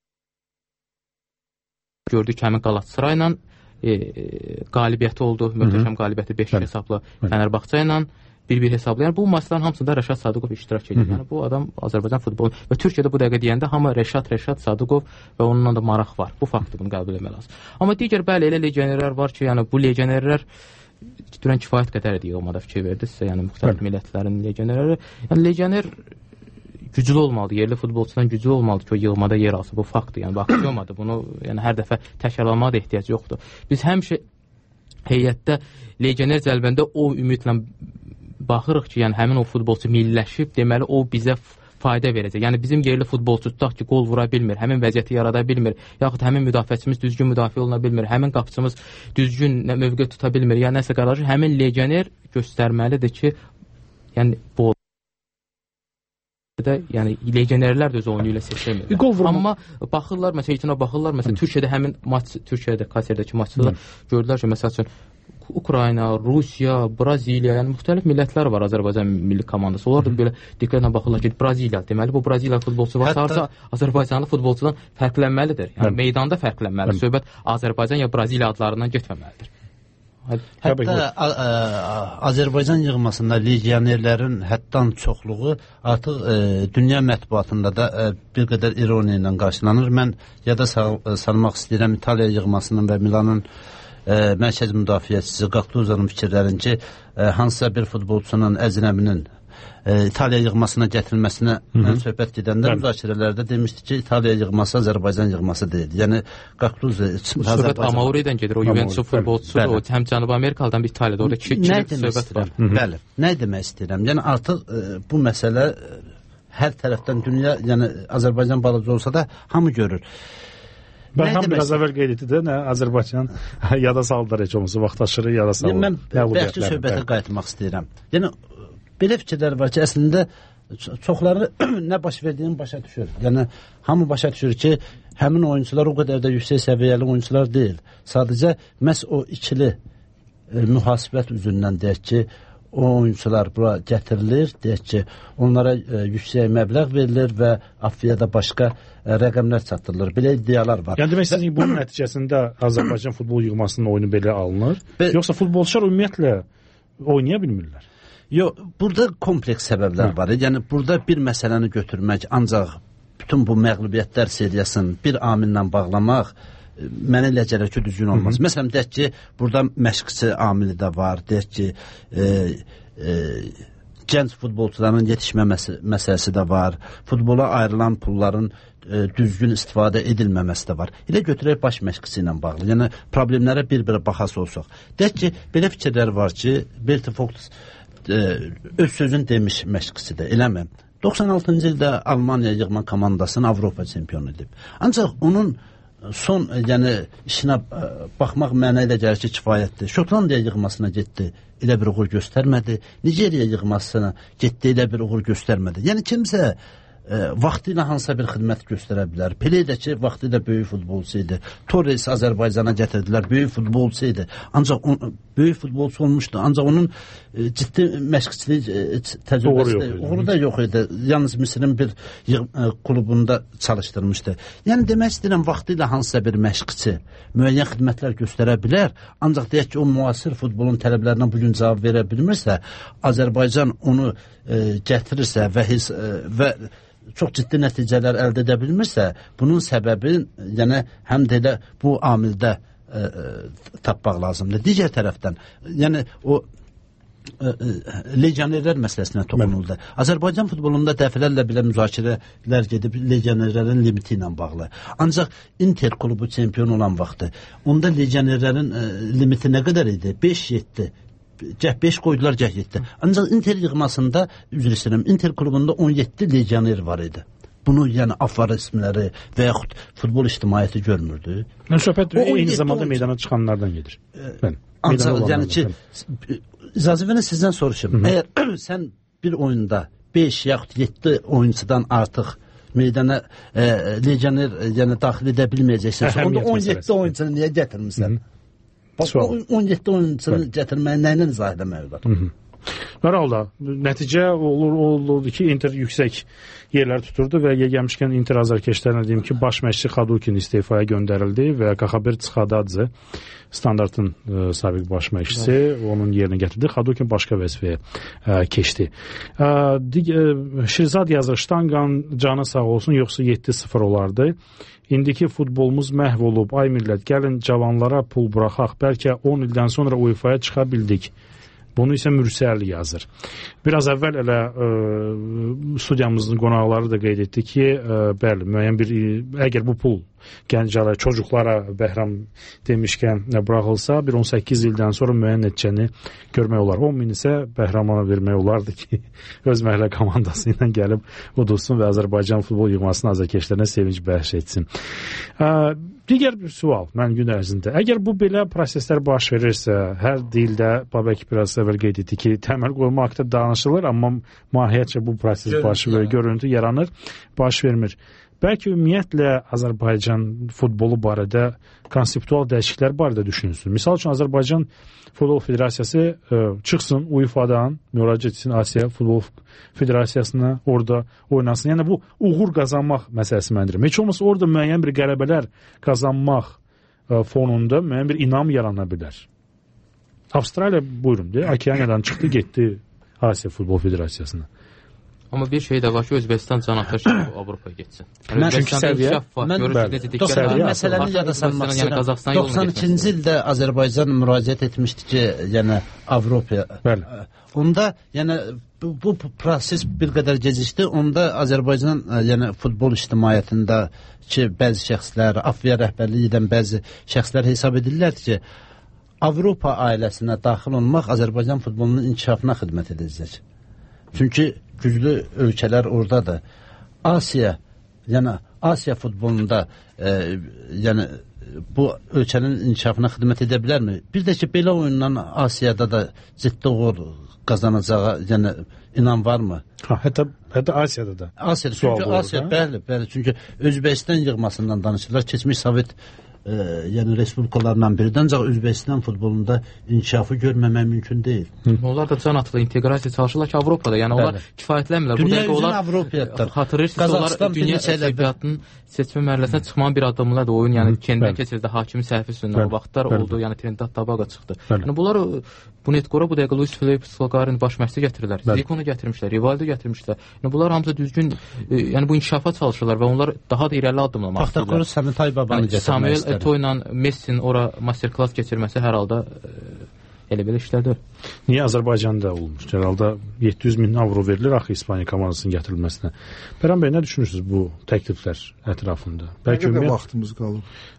gördük həmin Galatasaray ilə qalibiyyəti oldu. Möhtəşəm qalibiyyəti 5 hesablı Fənərbağça ilə 1-1 hesablı. Yəni bu maçların hamısında Rəşad Sadıqov iştirak edir. Yəni bu adam Azərbaycan futbolu və Türkiyədə bu dəqiqə deyəndə hamı Rəşad Sadıqov və onunla da maraq var. Bu faktı bunu qəbul etmək lazım. Amma digər bəli elə legionerlər var ki, yəni bu legionerlər dünən kifayət qədər yığmada fikir verdisə, yəni müxtəlif millətlərin legionerləri. Yəni legioner güclü olmalıdır, yerli futbolçudan güclü olmalıdır ki, o yığmada yer alsa. Bu faktdır, yəni vaxt olmadı. Bunu yəni hər dəfə təkrarlanmağa da ehtiyac yoxdur. Biz həmişə heyətdə legioner cəlbəndə o ümidlə baxırıq ki, yəni həmin o futbolçu milliləşib, deməli o bizə fayda verəcək. Yəni bizim yerli futbolçu tutaq ki, qol vura bilmir, həmin vəziyyəti yarada bilmir, yaxud həmin müdafiəçimiz düzgün müdafiə oluna bilmir, həmin qapıçımız düzgün mövqe tuta bilmir, yəni nəsə qarşı həmin legioner göstərməlidir ki, yəni bu yəni legionerlər də öz oyunu ilə seçilmir. Amma baxırlar, məsələn, Türkiyədə həmin maç, Türkiyədə Kayserdəki maçda gördülər ki, məsəl üçün Ukrayna, Rusiya, Braziliya, yəni müxtəlif millətlər var Azərbaycan milli komandası. Onlar da belə diqqətlə baxırlar ki, Braziliya, deməli bu Braziliya futbolçu varsa, Azərbaycanlı futbolçudan fərqlənməlidir. Yəni meydanda fərqlənməlidir. Söhbət Azərbaycan ya Braziliya adlarından getməməlidir. Hətta Azərbaycan yığmasında legionerlərin həddən çoxluğu artıq dünya mətbuatında da bir qədər ironiya ilə qarşılanır. Mən yada salmaq istəyirəm İtaliya yığmasının və Milanın mərkəz müdafiəçisi Gattuso'nun fikirlərin ki, hansısa bir futbolçunun əcnəbinin İtaliya yığmasına gətirilməsinə söhbət gedəndə müzakirələrdə demişdi ki, İtaliya yığması Azərbaycan yığması deyil. Yəni Gattuso söhbət Amauri'dən gedir. O Juventus futbolçusu, o həm Cənubi Amerikadan bir İtaliyada. Orada söhbət var. Bəli. Nə demək istəyirəm? Yəni artıq bu məsələ hər tərəfdən dünya, yəni Azərbaycan balaca olsa da hamı görür. Bərham biraz əvvəl qeyd etdi də, Azərbaycan yada saldılar heç olmasa, vaxtaşırı yada salır. Mən bəlkə söhbətə qayıtmaq istəyirəm. Yəni, belə fikirlər var ki, əslində çoxları nə baş verdiyini başa düşür. Yəni, hamı başa düşür ki, həmin oyuncular o qədər də yüksək səviyyəli oyuncular deyil. Sadəcə, məhz o ikili mühasibət üzündən deyək ki, o oyuncular bura gətirilir, deyək ki, onlara yüksək məbləğ verilir və affiyada başqa rəqəmlər çatdırılır. Belə iddialar var. Yəni demək istəyirəm, bunun nəticəsində Azərbaycan futbol yığmasının oyunu belə alınır, yoxsa futbolçular ümumiyyətlə oynaya bilmirlər? Yox, burada kompleks səbəblər var. Yəni, burada bir məsələni götürmək, ancaq bütün bu məğlubiyyətlər seriyasını bir amillə bağlamaq mənə elə gəlir ki, düzgün olmaz. Məsələn, deyək ki, burada məşqçi amili də var, deyək ki, gənc futbolçuların yetişmə məsələsi də var, futbola ayrılan pulların düzgün istifadə edilməməsi də var. Elə götürək baş məşqçi ilə bağlı, yəni problemlərə bir-birə baxası olsaq. Deyək ki, belə fikirlər var ki, Berti Fox öz sözün demiş məşqçidir, eləməm. 96-cı ildə Almaniya yığma komandasını Avropa çempionu edib. Ancaq onun son yəni işinə baxmaq mənə elə gəlir ki, kifayətdir. Şotlandiya yığmasına getdi, elə bir uğur göstərmədi. Nigeriya yığmasına getdi, elə bir uğur göstərmədi. Yəni kimsə vaxtı ilə hansısa bir xidmət göstərə bilər. Pelé də ki, vaxtı ilə böyük futbolçu idi. Torres Azərbaycana gətirdilər, böyük futbolçu idi. Ancaq böyük futbolçu olmuşdu. Ancaq onun ciddi məşqçilik təcrübəsi uğuru da yox idi. Yalnız Misirin bir klubunda çalışdırmışdı. Yəni demək istəyirəm, vaxtı ilə hansısa bir məşqçi müəyyən xidmətlər göstərə bilər. Ancaq deyək ki, o müasir futbolun tələblərinə bugün cavab verə bilmirsə, Azərbaycan onu gətirirsə və çox ciddi nəticələr əldə edə bilmirsə, bunun səbəbi yəni həm də elə bu amildə tapmaq lazımdır. Digər tərəfdən, yəni o legionerlər məsələsinə toxunuldu. Azərbaycan futbolunda dəfələrlə belə müzakirələr gedib legionerlərin limiti ilə bağlı. Ancaq Inter klubu çempion olan vaxtı, onda legionerlərin limiti nə qədər idi? 5-7. Gəh 5 qoydular, gəh 7. Ancaq Inter yığmasında, üzr istəyirəm, Inter klubunda 17 legioner var idi. Bunu yəni AFFA rəsmiləri və yaxud futbol ictimaiyyəti görmürdü. Söhbət eyni zamanda meydana çıxanlardan gedir. Ancaq yəni ki, icazə verin sizdən soruşum. Əgər sən bir oyunda 5 yaxud 7 oyuncudan artıq meydana legioner yəni daxil edə bilməyəcəksən, onda 17 oyuncunu niyə gətirmirsən? 17 oyuncunu gətirməyə nə ilə izah etmək olar? Hər halda nəticə olurdu ki, Inter yüksək yerlər tuturdu və gəlmişkən Inter azarkeşlərinə deyim ki, baş məşqçi Xadukin istefaya göndərildi və Kaxabir Tsxadadze standartın sabiq baş məşqçisi onun yerinə gətirdi. Xadukin başqa vəzifəyə keçdi. Şirzad yazır, Ştanqan canı sağ olsun, yoxsa 7-0 olardı. İndiki futbolumuz məhv olub. Ay millət, gəlin cavanlara pul buraxaq. Bəlkə 10 ildən sonra UEFA-ya çıxa bildik. Bunu isə Mürsəli yazır. Biraz əvvəl elə studiyamızın qonaqları da qeyd etdi ki, bəli, müəyyən bir, əgər bu pul gənclərə, çocuklara Bəhram demişkən buraxılsa, bir 18 ildən sonra müəyyən nəticəni görmək olar. 10 min isə Bəhrama vermək olardı ki, öz məhəllə komandası ilə gəlib udulsun və Azərbaycan futbol yığmasının azarkeşlərinə sevinç bəxş etsin. Digər bir sual mən gün ərzində. Əgər bu belə proseslər baş verirsə, hər dildə Babək biraz əvvəl qeyd etdi ki, təməl qoyma haqqında danışılır, amma mahiyyətcə bu proses baş verir, görüntü yaranır, baş vermir. Bəlkə ümumiyyətlə Azərbaycan futbolu barədə konseptual dəyişikliklər barədə düşünülsün. Misal üçün Azərbaycan Futbol Federasiyası çıxsın UEFA-dan, müraciət etsin Asiya Futbol Federasiyasına, orada oynasın. Yəni bu uğur qazanmaq məsələsi məndirim. Heç olmasa orada müəyyən bir qələbələr qazanmaq fonunda müəyyən bir inam yarana bilər. Avstraliya buyurun, Okeaniyadan çıxdı, getdi Asiya Futbol Federasiyasına. Amma bir şey də var ki, Özbəkistan can atır ki, Avropaya getsin. Çünki səviyyə, məsələni yada salmaq istəyirəm. 92-ci ildə Azərbaycan müraciət etmişdi ki, yəni Avropaya. Onda, yəni bu proses bir qədər gecikdi. Onda Azərbaycan, yəni futbol ictimaiyyətində ki, bəzi şəxslər, AFFA rəhbərliyi edən bəzi şəxslər hesab edirlər ki, Avropa ailəsinə daxil olmaq Azərbaycan futbolunun inkişafına xidmət edəcək. Çünki güclü ölkələr oradadır. Asiya futbolunda yəni bu ölkənin inkişafına xidmət edə bilərmi? Bir də ki, belə oyundan Asiyada da ciddi uğur qazanacağı, yəni inan varmı? Hətta Asiyada da. Bəli, çünki Özbəkistan yığmasından danışırlar. Keçmiş Sovet yəni respublikalarından biridən, ancaq Özbəkistan futbolunda inkişafı görməmək mümkün deyil. Onlar da can atılı inteqrasiya çalışırlar ki, Avropada, yəni onlar kifayətlənmirlər. Dünya üzrə Avropiyaddır. Xatırlayırsınız, onlar dünya çempionatının seçmə mərhələsinə çıxmanın bir addımladı. Oyun yəni Kenidən keçirdi, hakimin səhvi üstündən o vaxtlar oldu, yəni Trinidad Tobago çıxdı. Yəni bunlar bu Netqora bu dəqiqə Luis Felipe Scolari'nin baş məşqçi gətirirlər. Zikonu gətirmişlər, Rivaldo gətirmişlər. Yəni bunlar hamısı düzgün, yəni bu inkişafa çalışırlar və onlar daha da irəli addımlamaq istəyirlər. Baxtaqoruz Səmitay babanı gətirmək istəyir. Eto'o ilə Messi'nin ora master-class keçirməsi hər halda elə belə işlərdir. Niyə Azərbaycanda olmuş? Hər halda 700 min avro verilir axı İspaniya komandasının gətirilməsinə. Bərhan bəy, nə düşünürsünüz bu təkliflər ətrafında? Bəlkə də vaxtımız qalıb.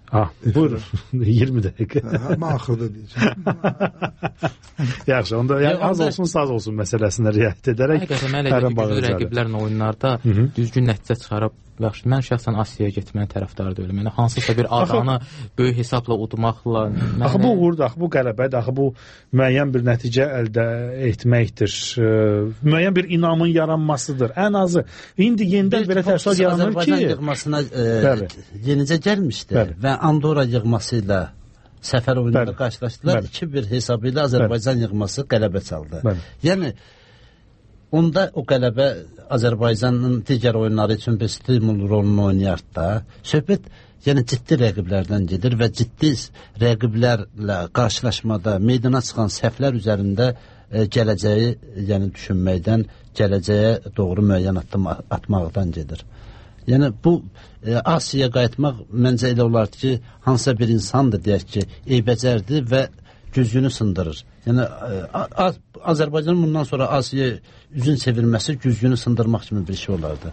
Buyurun. 20 dəqiqə. Mən axırda deyəcəm. Yaxşı, onda yəni az olsun, saz olsun məsələsinə riayət edərək həqiqətən güclü rəqiblərlə oyunlarda düzgün nəticə çıxarıb yaxşı. Mən şəxsən Asiyaya getməyin tərəfdarı deyiləm. Yəni hansısa bir adanı böyük hesabla udmaqla axı bu uğurdur, axı bu qələbədir, axı bu müəyyən bir nəticə əldə etməkdir. Müəyyən bir inamın yaranmasıdır. Ən azı indi yenidən belə təəssürat yaranır ki, Azərbaycan yığmasına yenicə gəlmişdi və Andorra yığması ilə səfər oyununda qarşılaşdılar. 2-1 hesabı ilə Azərbaycan yığması qələbə çaldı. Yəni onda o qələbə Azərbaycanın digər oyunları üçün bir stimul rolunu oynayır da. Söhbət yəni ciddi rəqiblərdən gedir və ciddi rəqiblərlə qarşılaşmada meydana çıxan səhvlər üzərində gələcəyi yəni düşünməkdən, gələcəyə doğru müəyyən addım atmaqdan gedir. Yəni bu Asiyaya qayıtmaq məncə elə olardı ki, hansısa bir insandır deyək ki, eybəcərdir və güzgünü sındırır. Yəni Azərbaycanın bundan sonra Asiyaya üzün çevirməsi güzgünü sındırmaq kimi bir şey olardı.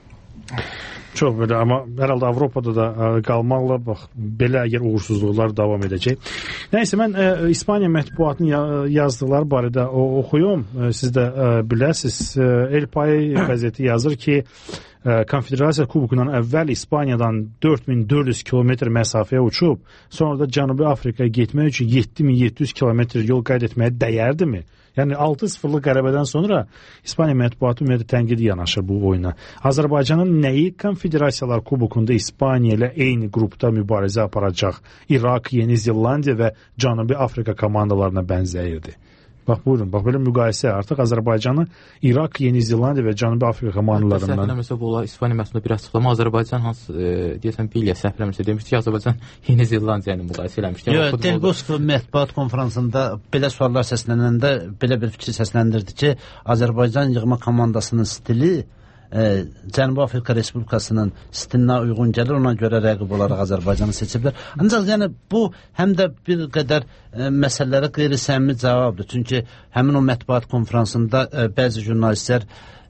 Çox belə, amma hər halda Avropada da qalmaqla bax belə əgər uğursuzluqlar davam edəcək. Nəysə, mən İspaniya mətbuatının yazdıqları barədə oxuyum. Siz də biləsiniz. El Pay qəzeti yazır ki, Konfederasiya kubokundan əvvəl İspaniyadan 4400 kilometr məsafəyə uçub, sonra da Cənubi Afrikaya getmək üçün 7700 kilometr yol qeyd etməyə dəyərdimi? Yəni 6-0'lı qələbədən sonra İspaniya mətbuatı ümumiyyətlə tənqidi yanaşır bu oyuna. Azərbaycanın nəyi Konfederasiyalar kubokunda İspaniya ilə eyni qrupda mübarizə aparacaq İraq, Yeni Zelandiya və Cənubi Afrika komandalarına bənzəyirdi? Bax buyurun, bax belə müqayisə artıq Azərbaycanı İraq, Yeni Zelandiya və Cənubi Afrika komandalarından. Səhvləmirsə bu olar İspaniya məsələsində bir açıqlama Azərbaycan hansı deyəsən Bilya səhvləmirsə demişdi ki, Azərbaycan Yeni Zelandiya ilə müqayisə eləmişdi. Yox, Delbosko mətbuat konfransında belə suallar səslənəndə belə bir fikir səsləndirdi ki, Azərbaycan yığma komandasının stili Cənubi Afrika Respublikasının stilinə uyğun gəlir, ona görə rəqib olaraq Azərbaycanı seçiblər. Ancaq yəni bu həm də bir qədər məsələlərə qeyri-səmimi cavabdır. Çünki həmin o mətbuat konfransında bəzi jurnalistlər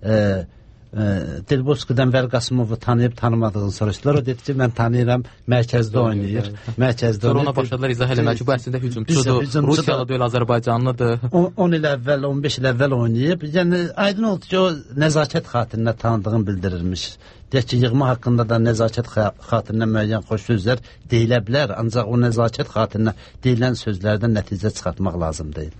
Delbosko'dan Vəli Qasımovu tanıyıb tanımadığını soruşdular. O dedi ki, mən tanıyıram, mərkəzdə oynayır. Sonra ona başladılar izah eləmək ki, bu əslində hücumçudur, Rusiyalı deyil, Azərbaycanlıdır. 10 il əvvəl, 15 il əvvəl oynayıb. Yəni aydın oldu ki, o nəzakət xatirinə tanıdığını bildirilmiş. Deyək ki, yığma haqqında da nəzakət xatirinə müəyyən xoş sözlər deyilə bilər, ancaq o nəzakət xatirinə deyilən sözlərdən nəticə çıxartmaq lazım deyil.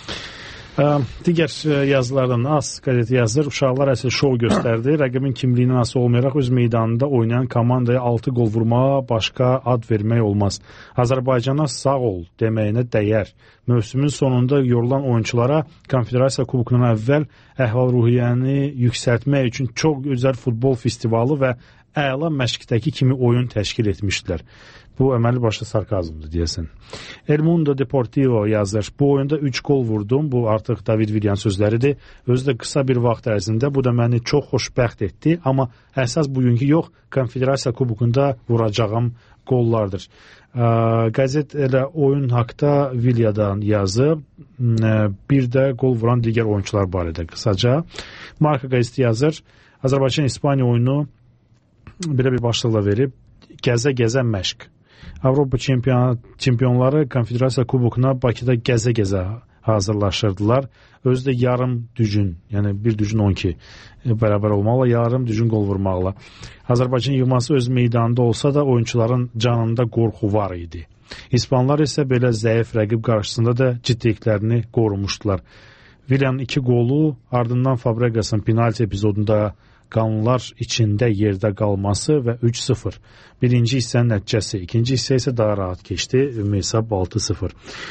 Digər yazılardan AS qəzeti yazır, uşaqlar əsl şov göstərdi, rəqibin kimliyinə nasıl olmayaraq öz meydanında oynayan komandaya 6 gol vurmağa başqa ad vermək olmaz. Azərbaycana sağ ol deməyinə dəyər. Mövsümün sonunda yorulan oyunculara Konfederasiya kubokundan əvvəl əhval-ruhiyyəni yüksəltmək üçün çox gözəl futbol festivalı və əla məşqdəki kimi oyun təşkil etmişdilər. Bu əməli başlı sarkazmdır deyəsən. El Mundo Deportivo yazır. Bu oyunda 3 gol vurdum. Bu artıq David Villian sözləridir. Özü də qısa bir vaxt ərzində. Bu da məni çox xoşbəxt etdi. Amma əsas bugünkü yox, Konfederasiya kubokunda vuracağım qollardır. Qəzet elə oyun haqda Villia'dan yazıb. Bir də qol vuran digər oyuncular barədə qısaca. Marka qəzeti yazır. Azərbaycan-İspaniya oyunu belə bir başlıqla verib. Gəzə-gəzə məşq. Avropa çempionları Konfederasiya kubokuna Bakıda gəzə-gəzə hazırlaşırdılar. Özü də yarım düzün, yəni bir düzün 12 bərabər olmaqla, yarım düzün qol vurmaqla. Azərbaycan yığması öz meydanında olsa da oyuncuların canında qorxu var idi. İspanlar isə belə zəif rəqib qarşısında da ciddiliklərini qorumuşdular. Villian'ın 2 qolu, ardından Fabregas'ın penalti epizodunda qanunlar içində yerdə qalması və 3-0. Birinci hissənin nəticəsi, ikinci hissə isə daha rahat keçdi. Hesab 6-0.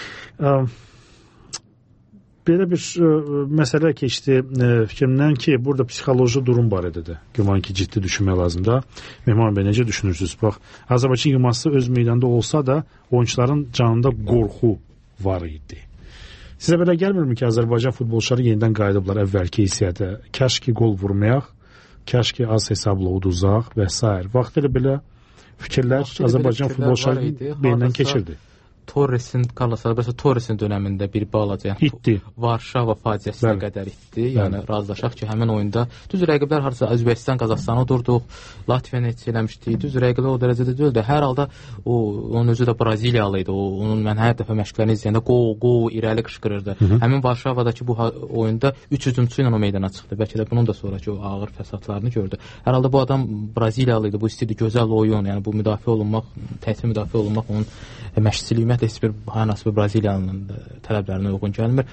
Belə bir məsələ keçdi fikrimdən ki, burada psixoloji durum barədə də güman ki, ciddi düşünmək lazımdır. Mehman bəy, necə düşünürsünüz? Bax, Azərbaycan yığması öz meydanda olsa da oyuncuların canında qorxu var idi. Sizə belə gəlmirmi ki, Azərbaycan futbolçuları yenidən qayıdıblar əvvəlki hissiyətə? Kəş ki, qol vurmayaq, kəş ki, az hesabla uduzaq və s. Vaxt elə belə fikirlər Azərbaycan futbolçuları beynindən keçirdi. Torresin, Carlos Alberto Torresin dönəmində bir balaca, itdi. Varşava faciəsinə qədər itdi. Yəni razılaşaq ki, həmin oyunda düz rəqiblər harca Özbəkistan, Qazaxstanı udurduq, Latviyanı heç eləmişdik. Düz rəqiblər o dərəcədə deyildi. Hər halda onun özü də Braziliyalı idi. Onun mən hər dəfə məşqlərini izləyəndə qol irəli qışqırırdı. Həmin Varşavadakı bu oyunda 3 hücumçu ilə o meydana çıxdı. Bəlkə də bunun da sonrakı o ağır fəsadlarını gördü. Hər halda bu adam Braziliyalı idi. Bu istəyirdi gözəl oyun, yəni bu müdafiə olunmaq, təhsil müdafiə olunmaq onun məşqçiliyi ümumiyyətlə heç bir hansı bir Braziliyanın tələblərinə uyğun gəlmir.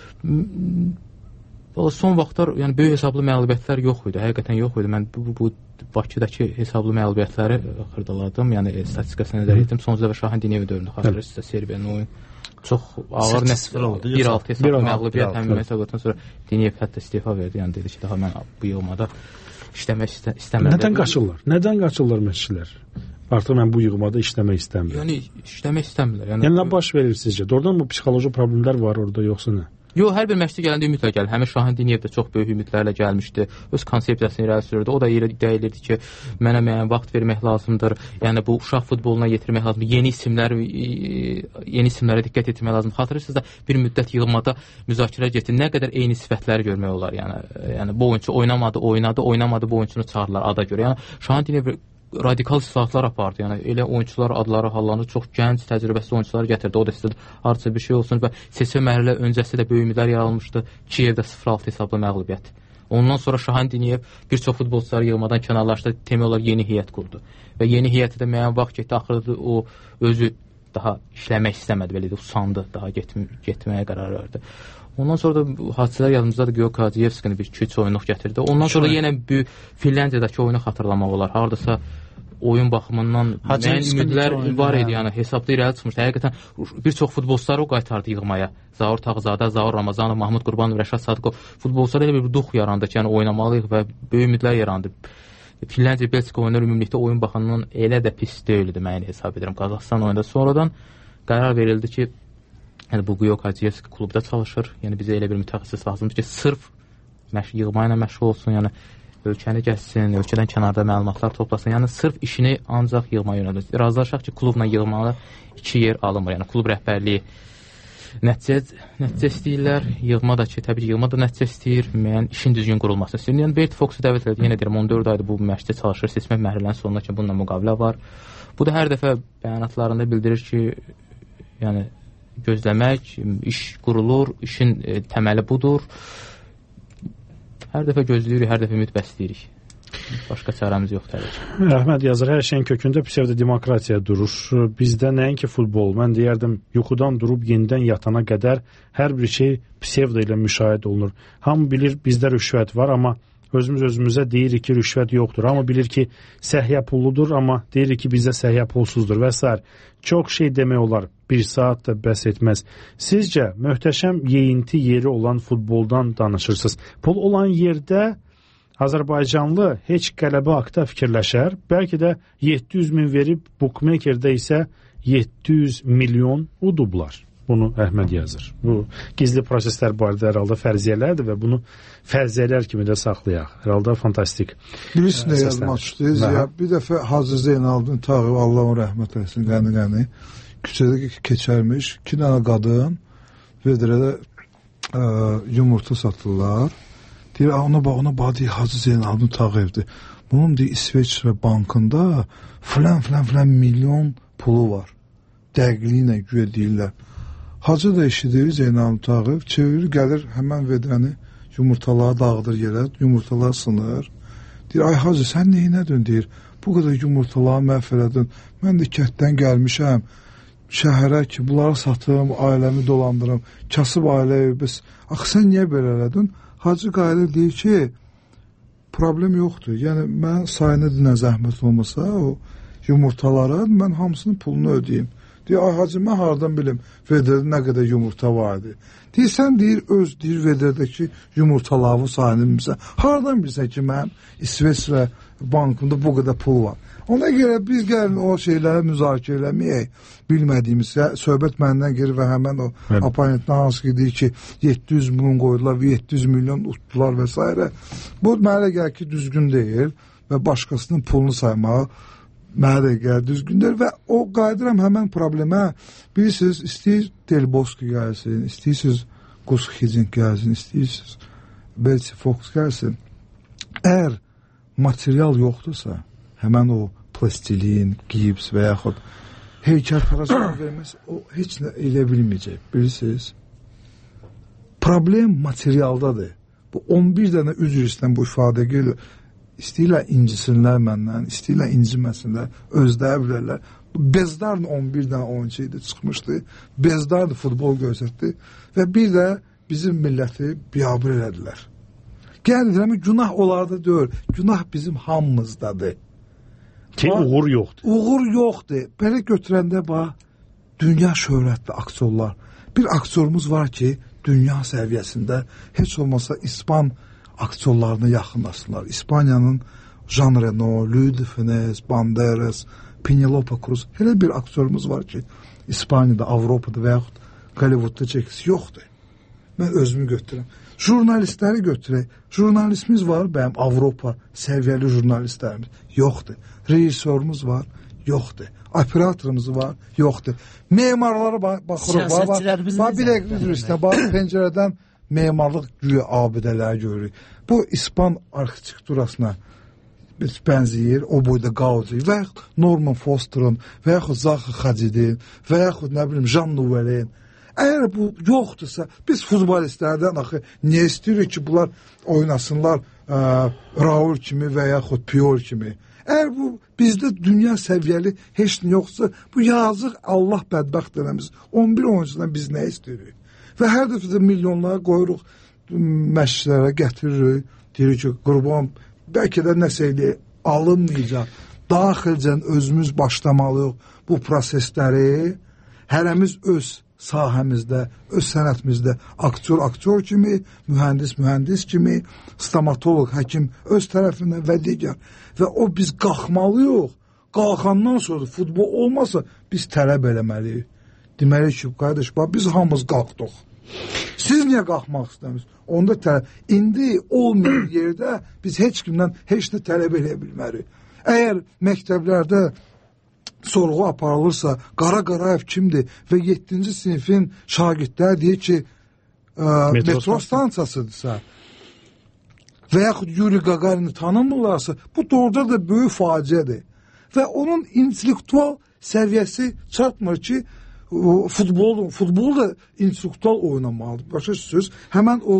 Son vaxtlar yəni böyük hesablı məğlubiyyətlər yox idi. Həqiqətən yox idi. Mən bu Bakıdakı hesablı məğlubiyyətləri xırdaladım. Yəni statistikasına nəzər etdim. Son və Şahin Diniyev dövründə xatırlayırsınızsa Serbiyanın oyun çox ağır nəticə oldu. 1-6 hesablı məğlubiyyət həmin məsuliyyətdən sonra Diniyev hətta istefa verdi. Yəni dedi ki, daha mən bu yığmada işləmək istəmirəm. Nədən qaçırlar? Nədən qaçırlar məşqçilər? Artıq mən bu yığmada işləmək istəmirəm. Yəni işləmək istəmirlər. Yəni nə baş verir sizcə? Doğrudan bu psixoloji problemlər var orada yoxsa nə? Yox, hər bir məşqçi gələndə ümidlə gəlir. Həmin Şahin Diniyev də çox böyük ümidlərlə gəlmişdi. Öz konsepsiyasını irəli sürürdü. O da iddia edirdi ki, mənə müəyyən vaxt vermək lazımdır. Yəni bu uşaq futboluna yetirmək lazımdır. Yeni isimlərə diqqət etmək lazımdır. Xatırlayırsınız da bir müddət yığmada müzakirə getdi. Nə qədər eyni sifətləri görmək olar. Yəni bu oyunçu oynamadı, oynamadı bu oyunçunu çağırırlar ada görə. Yəni Şahin Diniyev radikal islahatlar apardı. Yəni elə oyunçular adları hallandı, çox gənc, təcrübəsiz oyunçular gətirdi. O da istədi harca bir şey olsun və seçmə mərhələ öncəsi də böyük ümidlər yaranmışdı. Kiyevdə 0-6 hesablı məğlubiyyət. Ondan sonra Şahin Diniyev bir çox futbolçuları yığmadan kənarlaşdı, demək olar yeni heyət qurdu. Və yeni heyəti də müəyyən vaxt getdi, axırda o özü daha işləmək istəmədi, belə də usandı, daha getməyə qərar verdi. Ondan sonra da hadisələr yadımızdadır. György Hacıyevskini bir 2-3 oyunluq gətirdi. Ondan sonra yenə bir Finlandiyadakı oyunu xatırlamaq olar. Hardasa oyun baxımından müəyyən ümidlər var idi, yəni hesabda irəli çıxmışdı. Həqiqətən bir çox futbolçuları o qaytardı yığmaya. Zaur Tağızadə, Zaur Ramazanov, Mahmud Qurbanov, Rəşad Sadıqov futbolçular elə bir duh yarandı ki, yəni oynamalıyıq və böyük ümidlər yarandı. Finlandiya Belçika oyunları ümumilikdə oyun baxımından elə də pis deyildi, mən hesab edirəm. Qazaxıstan oyunda sonradan qərar verildi ki, yəni bu György Hacıyevski klubda çalışır. Yəni bizə elə bir mütəxəssis lazımdır ki, sırf yığma ilə məşğul olsun, yəni ölkəni gəzsin, ölkədən kənarda məlumatlar toplasın. Yəni sırf işini ancaq yığmaya yönəldir. Razılaşaq ki, klubla yığmalı 2 yer alınmır. Yəni klub rəhbərliyi nəticə istəyirlər, yığma da ki, təbii yığma da nəticə istəyir, müəyyən işin düzgün qurulmasını istəyir. Yəni Bert Foxu dəvət edir. Yenə deyirəm, 14 aydır bu məşqdə çalışır, seçmə mərhələnin sonuna kimi bununla müqavilə var. Bu da hər dəfə bəyanatlarında bildirir ki, yəni gözləmək, iş qurulur, işin təməli budur. Hər dəfə gözləyirik, hər dəfə ümid bəsləyirik. Başqa çarəmiz yoxdur. Əhməd yazır, hər şeyin kökündə psevdodemokratiya durur. Bizdə nəinki futbol, mən deyərdim, yuxudan durub yenidən yatana qədər hər bir şey psevdo ilə müşahidə olunur. Hamı bilir, bizdə rüşvət var, amma özümüzə deyirik ki, rüşvət yoxdur. Hamı bilir ki, səhiyyə pulludur, amma deyirik ki, bizdə səhiyyə pulsuzdur və s. Çox şey demək olar, bir saat da bəs etməz. Sizcə, möhtəşəm yeyinti yeri olan futboldan danışırsınız. Pul olan yerdə Azərbaycanlı heç qələbə haqda fikirləşər, bəlkə də 700 min verib bookmakerdə isə 700 milyon udublar. Bunu Əhməd yazır. Bu gizli proseslər barədə hər halda fərziyyələrdir və bunu fərziyyələr kimi də saxlayaq. Hər halda fantastik. Birisi də yazmaq istəyiriz. Bir dəfə Hacı Zeynalabdin Tağıyev, Allah onu rəhmət etsin, qəni küçədə keçərmiş 2 dənə qadın vedrədə yumurta satırlar. Deyir, ona bax, deyir, Hacı Zeynalabdin Tağıyevdir. Bunun deyir, İsveç bankında filan milyon pulu var. Dəqiqliyi ilə güya deyirlər. Hacı da eşidir, Zeynalabdin Tağıyev çevirir, gəlir, həmən vedrəni yumurtaları dağıdır yerə, yumurtalar sınır. Deyir, ay Hacı, sən neynədin, deyir, bu qədər yumurtaları məhv elədin. Mən də kətdən gəlmişəm şəhərə ki, bunları satım, ailəmi dolandırım, kasıb ailəyə, bəs, axı sən niyə belə elədin? Hacı qayıdır, deyir ki, problem yoxdur. Yəni, mən sayını dinə zəhmət olmasa, o yumurtalara mən hamısının pulunu ödəyim. Deyir, ay Hacı, mən haradan bilim, vedrədə nə qədər yumurta var idi. Deyir, sən deyir, deyir, vedrədəki yumurtaların sayını bilmirsən. Haradan bilirsən ki, mən İsveçrə bankında bu qədər pul var. Ona görə biz gəlin o şeyləri müzakirə eləməyək, bilmədiyimiz, söhbət məndən gelir və həmən o oponentdən hansı ki, deyir ki, 700 milyon qoydular və 700 milyon utdular və s. Bu mənə gəlir ki, düzgün deyil və başqasının pulunu saymaq mənə də gəlir düzgündür və o qayıdıram həmən problemə. Bilirsiniz, istəyir Delboski gəlsin, istəyirsiniz Gus Hiddink gəlsin, istəyirsiniz Betsy Fox gəlsin. Əgər material yoxdursa, həmən o plastilin, gips və yaxud heykəltaraşlar verməz, o heç nə elə bilməyəcək, bilirsiniz. Problem materialdadır. Bu 11 dənə üzr istəyən bu ifadə gəlir. İstəyirlər incisinlər məndən, istəyirlər inciməsinlər, özləri bilərlər. Bezdarın 11 dənə oyuncu idi, çıxmışdı. Bezdardı futbol göstərdi və bir də bizim milləti biabır elədilər. Gəldirəm, günah onlarda deyil, günah bizim hamımızdadır. Ki, uğur yoxdur. Uğur yoxdur. Belə götürəndə bax, dünya şöhrətli aktyorlar. Bir aktyorumuz var ki, dünya səviyyəsində heç olmasa İspan aktyorlarına yaxınlaşsınlar. İspaniyanın Jean Reno, Louis de Funès, Banderas, Penelope Cruz. Elə bir aktyorumuz var ki, İspaniyada, Avropada və yaxud Hollywoodda çəkisi yoxdur. Mən özümü götürürəm. Jurnalistləri götürək. Jurnalistimiz var, bəyəm Avropa səviyyəli jurnalistlərimiz. Yoxdur. Rejissorumuz var, yoxdur. Operatorumuz var, yoxdur. Memarlara baxırıq. Bax, bir dəqiqə, bax, pəncərədən memarlıq güya abidələri görürük. Bu, İspan arxitekturasına bənzəyir, o boyda Gaudi və yaxud Norman Foster'ın və yaxud Zaha Hadidin və yaxud, nə bilim, Jean Nouvel'in. Əgər bu yoxdursa, biz futbolistlərdən axı niyə istəyirik ki, bunlar oynasınlar Raul kimi və yaxud Puyol kimi. Əgər bu bizdə dünya səviyyəli heç nə yoxsa, bu yazıq Allah bədbəxt eləmiz. 11 oyuncudan biz nə istəyirik? Və hər dəfə də milyonlara qoyuruq, məşqlərə gətiririk, deyirik ki, qurban, bəlkə də nəsə eləyək, alınmayacaq. Daxilcən özümüz başlamalıyıq bu prosesləri, hərəmiz öz sahəmizdə, öz sənətimizdə aktyor kimi, mühəndis kimi, stomatoloq, həkim öz tərəfindən və digər. Və o biz qalxmalıyıq. Qalxandan sonra futbol olmasa biz tələb eləməliyik. Deməli ki, qardaş, biz hamımız qalxdıq. Siz niyə qalxmaq istəmirsiniz? Onda tələb. İndi olmayan yerdə biz heç kimdən heç nə tələb eləyə bilmərik. Əgər məktəblərdə sorğu aparılırsa, Qara Qarayev kimdir və 7-ci sinifin şagirdləri deyir ki, metro stansiyasıdırsa və yaxud Yuri Gagarin'i tanımırlarsa, bu doğruda da böyük faciədir. Və onun intellektual səviyyəsi çatmır ki, futbol da intellektual oynamalıdır. Başa söz, həmən o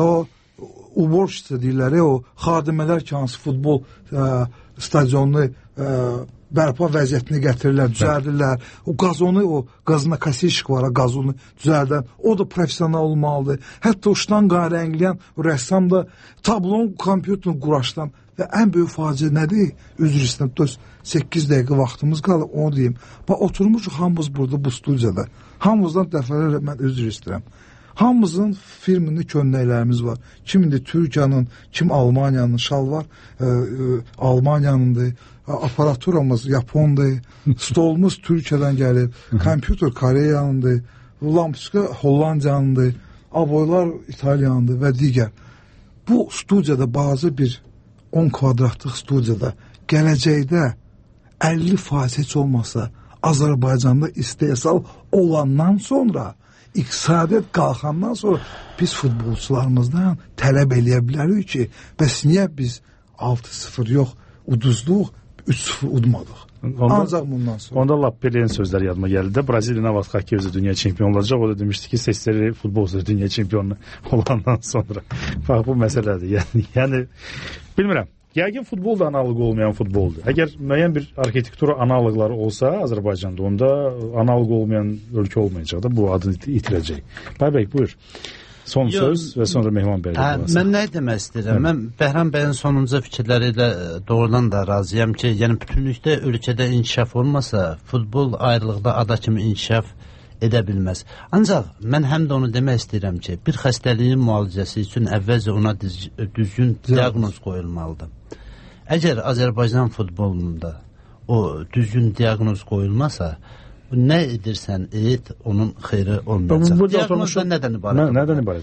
uborşisə deyirlər, o xadimələr ki, hansı futbol stadionunu bərpa vəziyyətini gətirirlər, düzəldirlər. O qazonu, o qazına kasişik var, qazonu düzəldən, o da profesional olmalıdır. Hətta o ştanga rəngləyən rəssam da tablonun kompüterini quraşdan və ən böyük faciə nədir? Üzr istəyirəm, 8 dəqiqə vaxtımız qalır, onu deyim. Bax, oturmuşuq hamımız burada bu studiyada. Hamımızdan dəfələrlə mən üzr istəyirəm. Hamımızın firmini könnəklərimiz var. Kimdir Türkiyənin, kim Almaniyanın, şalvar Almaniyanındır, aparaturamız Japondur, stolumuz Türkiyədən gəlir, kompüter Koreyanındır, lampiska Hollandiyanındır, aboylar İtalyanındır və digər. Bu studiyada bazı bir 10 kvadratlıq studiyada gələcəkdə 50% heç olmasa Azərbaycanda istehsal olandan sonra, iqtisadiyyat qalxandan sonra biz futbolçularımızdan tələb eləyə bilərik ki, bəs niyə biz 6-0 yox, uduzluq 3-0 udmadıq. Ancaq bundan sonra. Onda lap Pele'nin sözləri yadıma geldi de Brezilya Navas Hockey özü dünya çempionu olacaq. O da demişti ki sesleri futbolcular dünya çempionu olandan sonra. Bax bu məsələdir. Yəni bilmirəm. Yəqin futbol da analoq olmayan futboldur. Əgər müəyyən bir arxitektura analoqları olsa Azərbaycanda, onda analoq olmayan ölkə olmayacaq da bu adını itirəcək. Bəy, buyur. Son söz və sonra Mehman bəy. Mən nə demək istəyirəm? Mən Bəhram bəyin sonuncu fikirləri ilə doğrudan da razıyam ki, yəni bütünlükdə ölkədə inkişaf olmasa, futbol ayrılıqda ada kimi inkişaf edə bilməz. Ancaq mən həm də onu demək istəyirəm ki, bir xəstəliyin müalicəsi üçün əvvəlcə ona düzgün diaqnoz qoyulmalıdır. Əgər Azərbaycan futbolunda o düzgün diaqnoz qoyulmasa, nə edirsən et, onun xeyri olmayacaq. Diaqnozdan nədən ibarət? Nədən ibarət?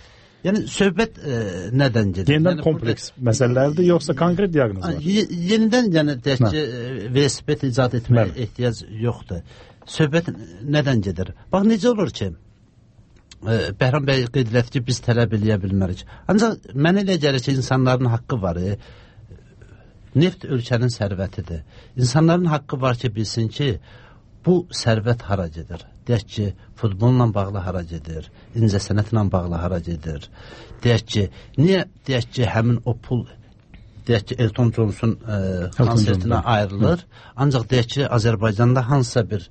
Yəni söhbət nədən gedir? Yenidən kompleks məsələlərdir, yoxsa konkret diaqnoz var? Yenidən yəni deyək ki, velosiped icad etməyə ehtiyac yoxdur. Söhbət nədən gedir? Bax necə olur ki, Bəhram bəy qeyd elədi ki, biz tələb eləyə bilmərik. Ancaq mənə elə gəlir ki, insanların haqqı var. Neft ölkənin sərvətidir. İnsanların haqqı var ki, bilsin ki, bu sərvət hara gedir? Deyək ki, futbolla bağlı hara gedir? İncəsənətlə bağlı hara gedir? Deyək ki, niyə deyək ki, həmin o pul deyək ki, Elton Johnson konsertinə ayrılır? Ancaq deyək ki, Azərbaycanda hansısa bir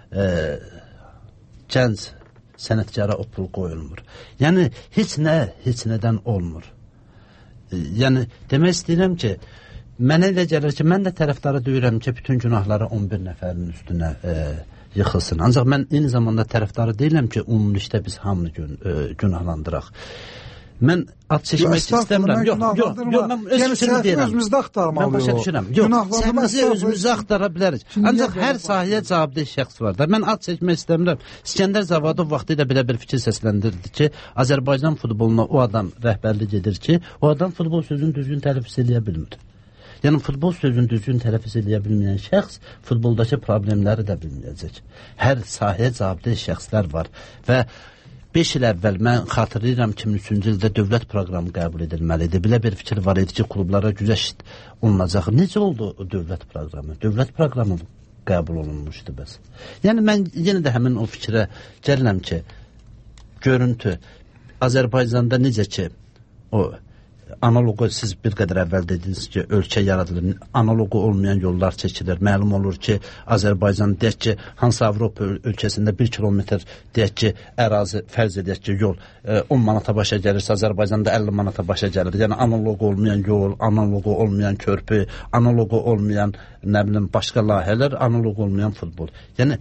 gənc sənətkara o pul qoyulmur. Yəni, heç nədən olmur. Yəni, demək istəyirəm ki, mənə elə gəlir ki, mən də tərəfdarı deyirəm ki, bütün günahları 11 nəfərin üstünə yıxılsın. Ancaq mən eyni zamanda tərəfdarı deyirəm ki, ümumilikdə biz hamını günahlandıraq. Mən ad çəkmək istəmirəm. Yox, mən öz fikrimi deyirəm. Özümüzdə axtarmalıyıq. Mən başa düşürəm. Yox, səhvimizi özümüzdə axtara bilərik. Ancaq hər sahəyə cavabdeh şəxs var da. Mən ad çəkmək istəmirəm. İskəndər Zavadov vaxtı ilə belə bir fikir səsləndirdi ki, Azərbaycan futboluna o adam rəhbərlik edir ki, o adam futbol sözünü düzgün tələffüz edə bilmir. Yəni, futbol sözünü düzgün tələffüz edə bilməyən şəxs futboldakı problemləri də bilməyəcək. Hər sahəyə cavabdeh şəxslər var və 5 il əvvəl mən xatırlayıram 2003-cü ildə dövlət proqramı qəbul edilməlidir. Belə bir fikir var idi ki, klublara güzəşt olunacaq. Necə oldu o dövlət proqramı? Dövlət proqramı qəbul olunmuşdu bəs. Yəni, mən yenə də həmin o fikrə gəlirəm ki, görüntü Azərbaycanda necə ki, o analogu siz bir qədər əvvəl dediniz ki, ölkə yaradılır, analogu olmayan yollar çəkilir. Məlum olur ki, Azərbaycan deyək ki, hansı Avropa ölkəsində 1 kilometr deyək ki, ərazi fərz edək ki, yol 10 manata başa gəlirsə, Azərbaycanda 50 manata başa gəlir. Yəni, analogu olmayan yol, analogu olmayan körpü, analogu olmayan, nə bilim, başqa layihələr, analogu olmayan futbol. Yəni,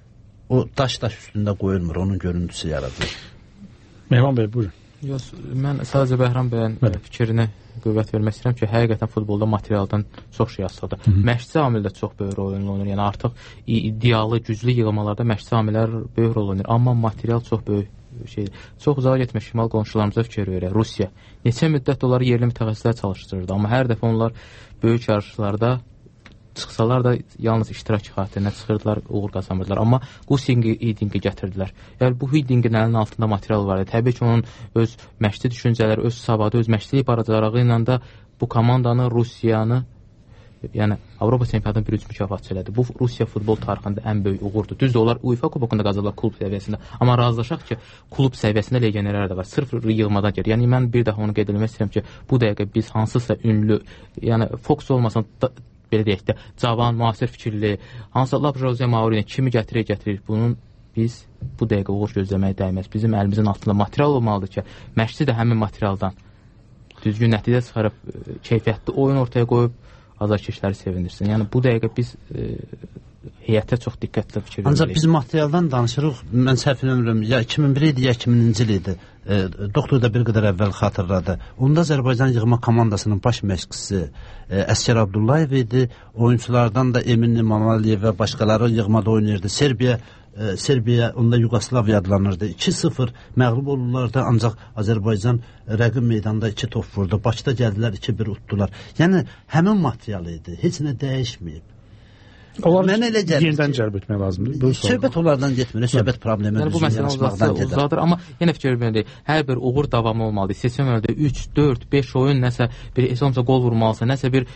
o daş üstündə qoyulmur, onun görüntüsü yaradılır. Mehman bəy, buyurun. Yox, mən sadəcə Bəhram bəyin fikrinə qüvvət vermək istəyirəm ki, həqiqətən futbolda materialdan çox şey asılıdır. Məşqçi amildə çox böyük rol oynayır. Yəni artıq idealı, güclü yığılmalarda məşqçi amillər böyük rol oynayır. Amma material çox böyük şeydir. Çox uzağa getmək şimal qonşularımıza fikir verir. Rusiya neçə müddət onları yerli mütəxəssislər çalışdırırdı. Amma hər dəfə onlar böyük yarışlarda çıxsalar da yalnız iştirak xatirinə çıxırdılar, uğur qazanırdılar. Amma Hidingi gətirdilər. Yəni bu Hidingin əlinin altında material var idi. Təbii ki, onun öz məşqçi düşüncələri, öz savadı, öz məşqçilik bacarığı ilə də bu komandanı, Rusiyanı, yəni Avropa çempionatının bürünc mükafatçı elədi. Bu Rusiya futbol tarixində ən böyük uğurdur. Düzdür, onlar UEFA kubokunda qazanırlar klub səviyyəsində. Amma razılaşaq ki, klub səviyyəsində legionerlər də var. Sırf yığmadan gəlir. Yəni mən bir daha onu qeyd etmək istəyirəm ki, bu dəqiqə biz hansısa ünlü, yəni Fox olmasın, belə deyək də, cavan, müasir fikirli, hansısa lap Jose Mourinho kimi gətirir. Bunun biz bu dəqiqə uğur gözləməyə dəyməz. Bizim əlimizin altında material olmalıdır ki, məşqçi də həmin materialdan düzgün nəticə çıxarıb, keyfiyyətli oyun ortaya qoyub, azarkeşləri sevindirsin. Yəni bu dəqiqə biz heyətə çox diqqətlə fikir veririk. Ancaq biz materialdan danışırıq. Mən səhv eləmirəm, ya 2001 idi, ya 2000-ci il idi. Doktor da bir qədər əvvəl xatırladı. Onda Azərbaycan yığma komandasının baş məşqçisi Əskər Abdullayev idi. Oyunçulardan da Emin İmamaliyev və başqaları yığmada oynayırdı. Serbiya, onda Yugoslaviya adlanırdı. 2-0 məğlub olurlardı, ancaq Azərbaycan rəqib meydanda 2 top vurdu. Bakıda gəldilər, 2-1 utdular. Yəni, həmin material idi, heç nə dəyişməyib. Onları yenidən cəlb etmək lazımdır. Söhbət onlardan getmir, söhbət problemi bu məsələn uzadır. Amma yenə fikir verməliyik, hər bir uğur davamı olmalıdır. Seçim önədə 3, 4, 5 oyun nəsə bir esasında gol vurmalısa, nəsə bir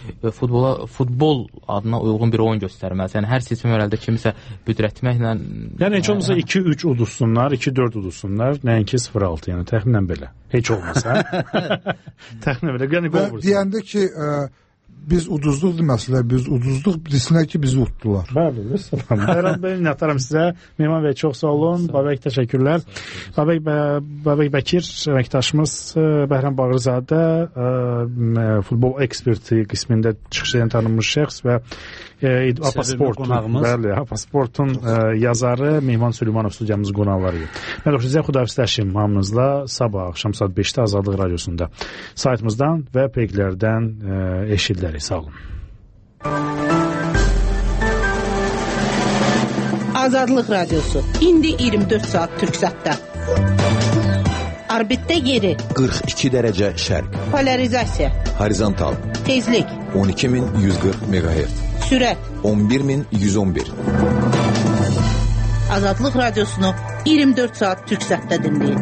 futbol adına uyğun bir oyun göstərməlisə. Yəni hər seçim önədə kimisə büdrətməklə... Yəni heç olmasa 2-3 uduzsunlar, 2-4 uduzsunlar, nəinki 0-6, yəni təxminən belə. Heç olmasa. Təxminən belə, yəni gol vursun. Deyəndə ki... Biz uduzduq məsələ, biz uduzduq, desinlər ki, bizi utdular. Bəli, salam. Bəhram bəy, minnətdaram sizə. Mehman bəy, çox sağ olun. Babək, təşəkkürlər. Babək Bəkir, əməkdaşımız Bəhram Bağırzadə, futbol eksperti qismində çıxış edən tanınmış şəxs və Apasportun yazarı Mehman Süleymanov studiyamız qonaqları. Mən də sizə xudafizləşim hamınızla sabah axşam saat 5-də Azadlıq Radiosunda saytımızdan və peykilərdən eşidilərik. Sağ olun. Azadlıq Radiosu. İndi 24 saat Türksatda. Orbitdə yeri. 42 dərəcə şərq. Polarizasiya. Horizontal. Tezlik. 12140 MHz. Sürət. 11111. Azadlıq radiosunu 24 saat Türksatda dinləyin.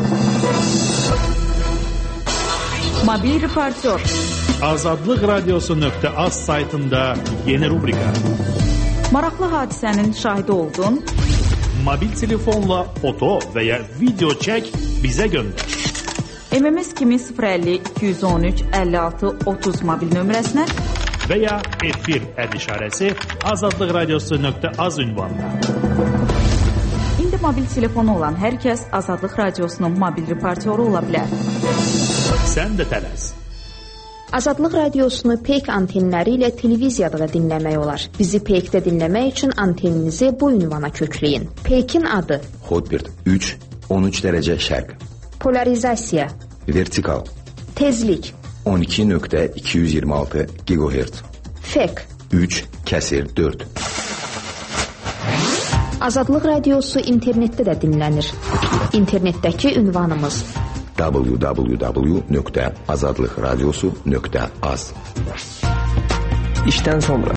Mobil reportyor. Azadlıq radiosu.az saytında yeni rubrika. Maraqlı hadisənin şahidi oldun. Mobil telefonla foto və ya video çək, bizə göndər. MMS kimi 050 213 56 30 mobil nömrəsinə və ya efir işarəsi Azadlıq radiosu.az ünvanına. İndi mobil telefonu olan hər kəs Azadlıq radiosunun mobil reportyoru ola bilər. Sən də tələs. Azadlıq radiosunu peyk antenləri ilə televiziyada da dinləmək olar. Bizi peykdə dinləmək üçün anteninizi bu ünvana kökləyin. Peykin adı: Hotbird 3 13 dərəcə şərq. Polarizasiya. Vertikal. Tezlik. 12.226 GHz. Fek. 3/4. Azadlıq radiosu internetdə də dinlənir. İnternetdəki ünvanımız: www.azadlıqradiosu.az. İşdən sonra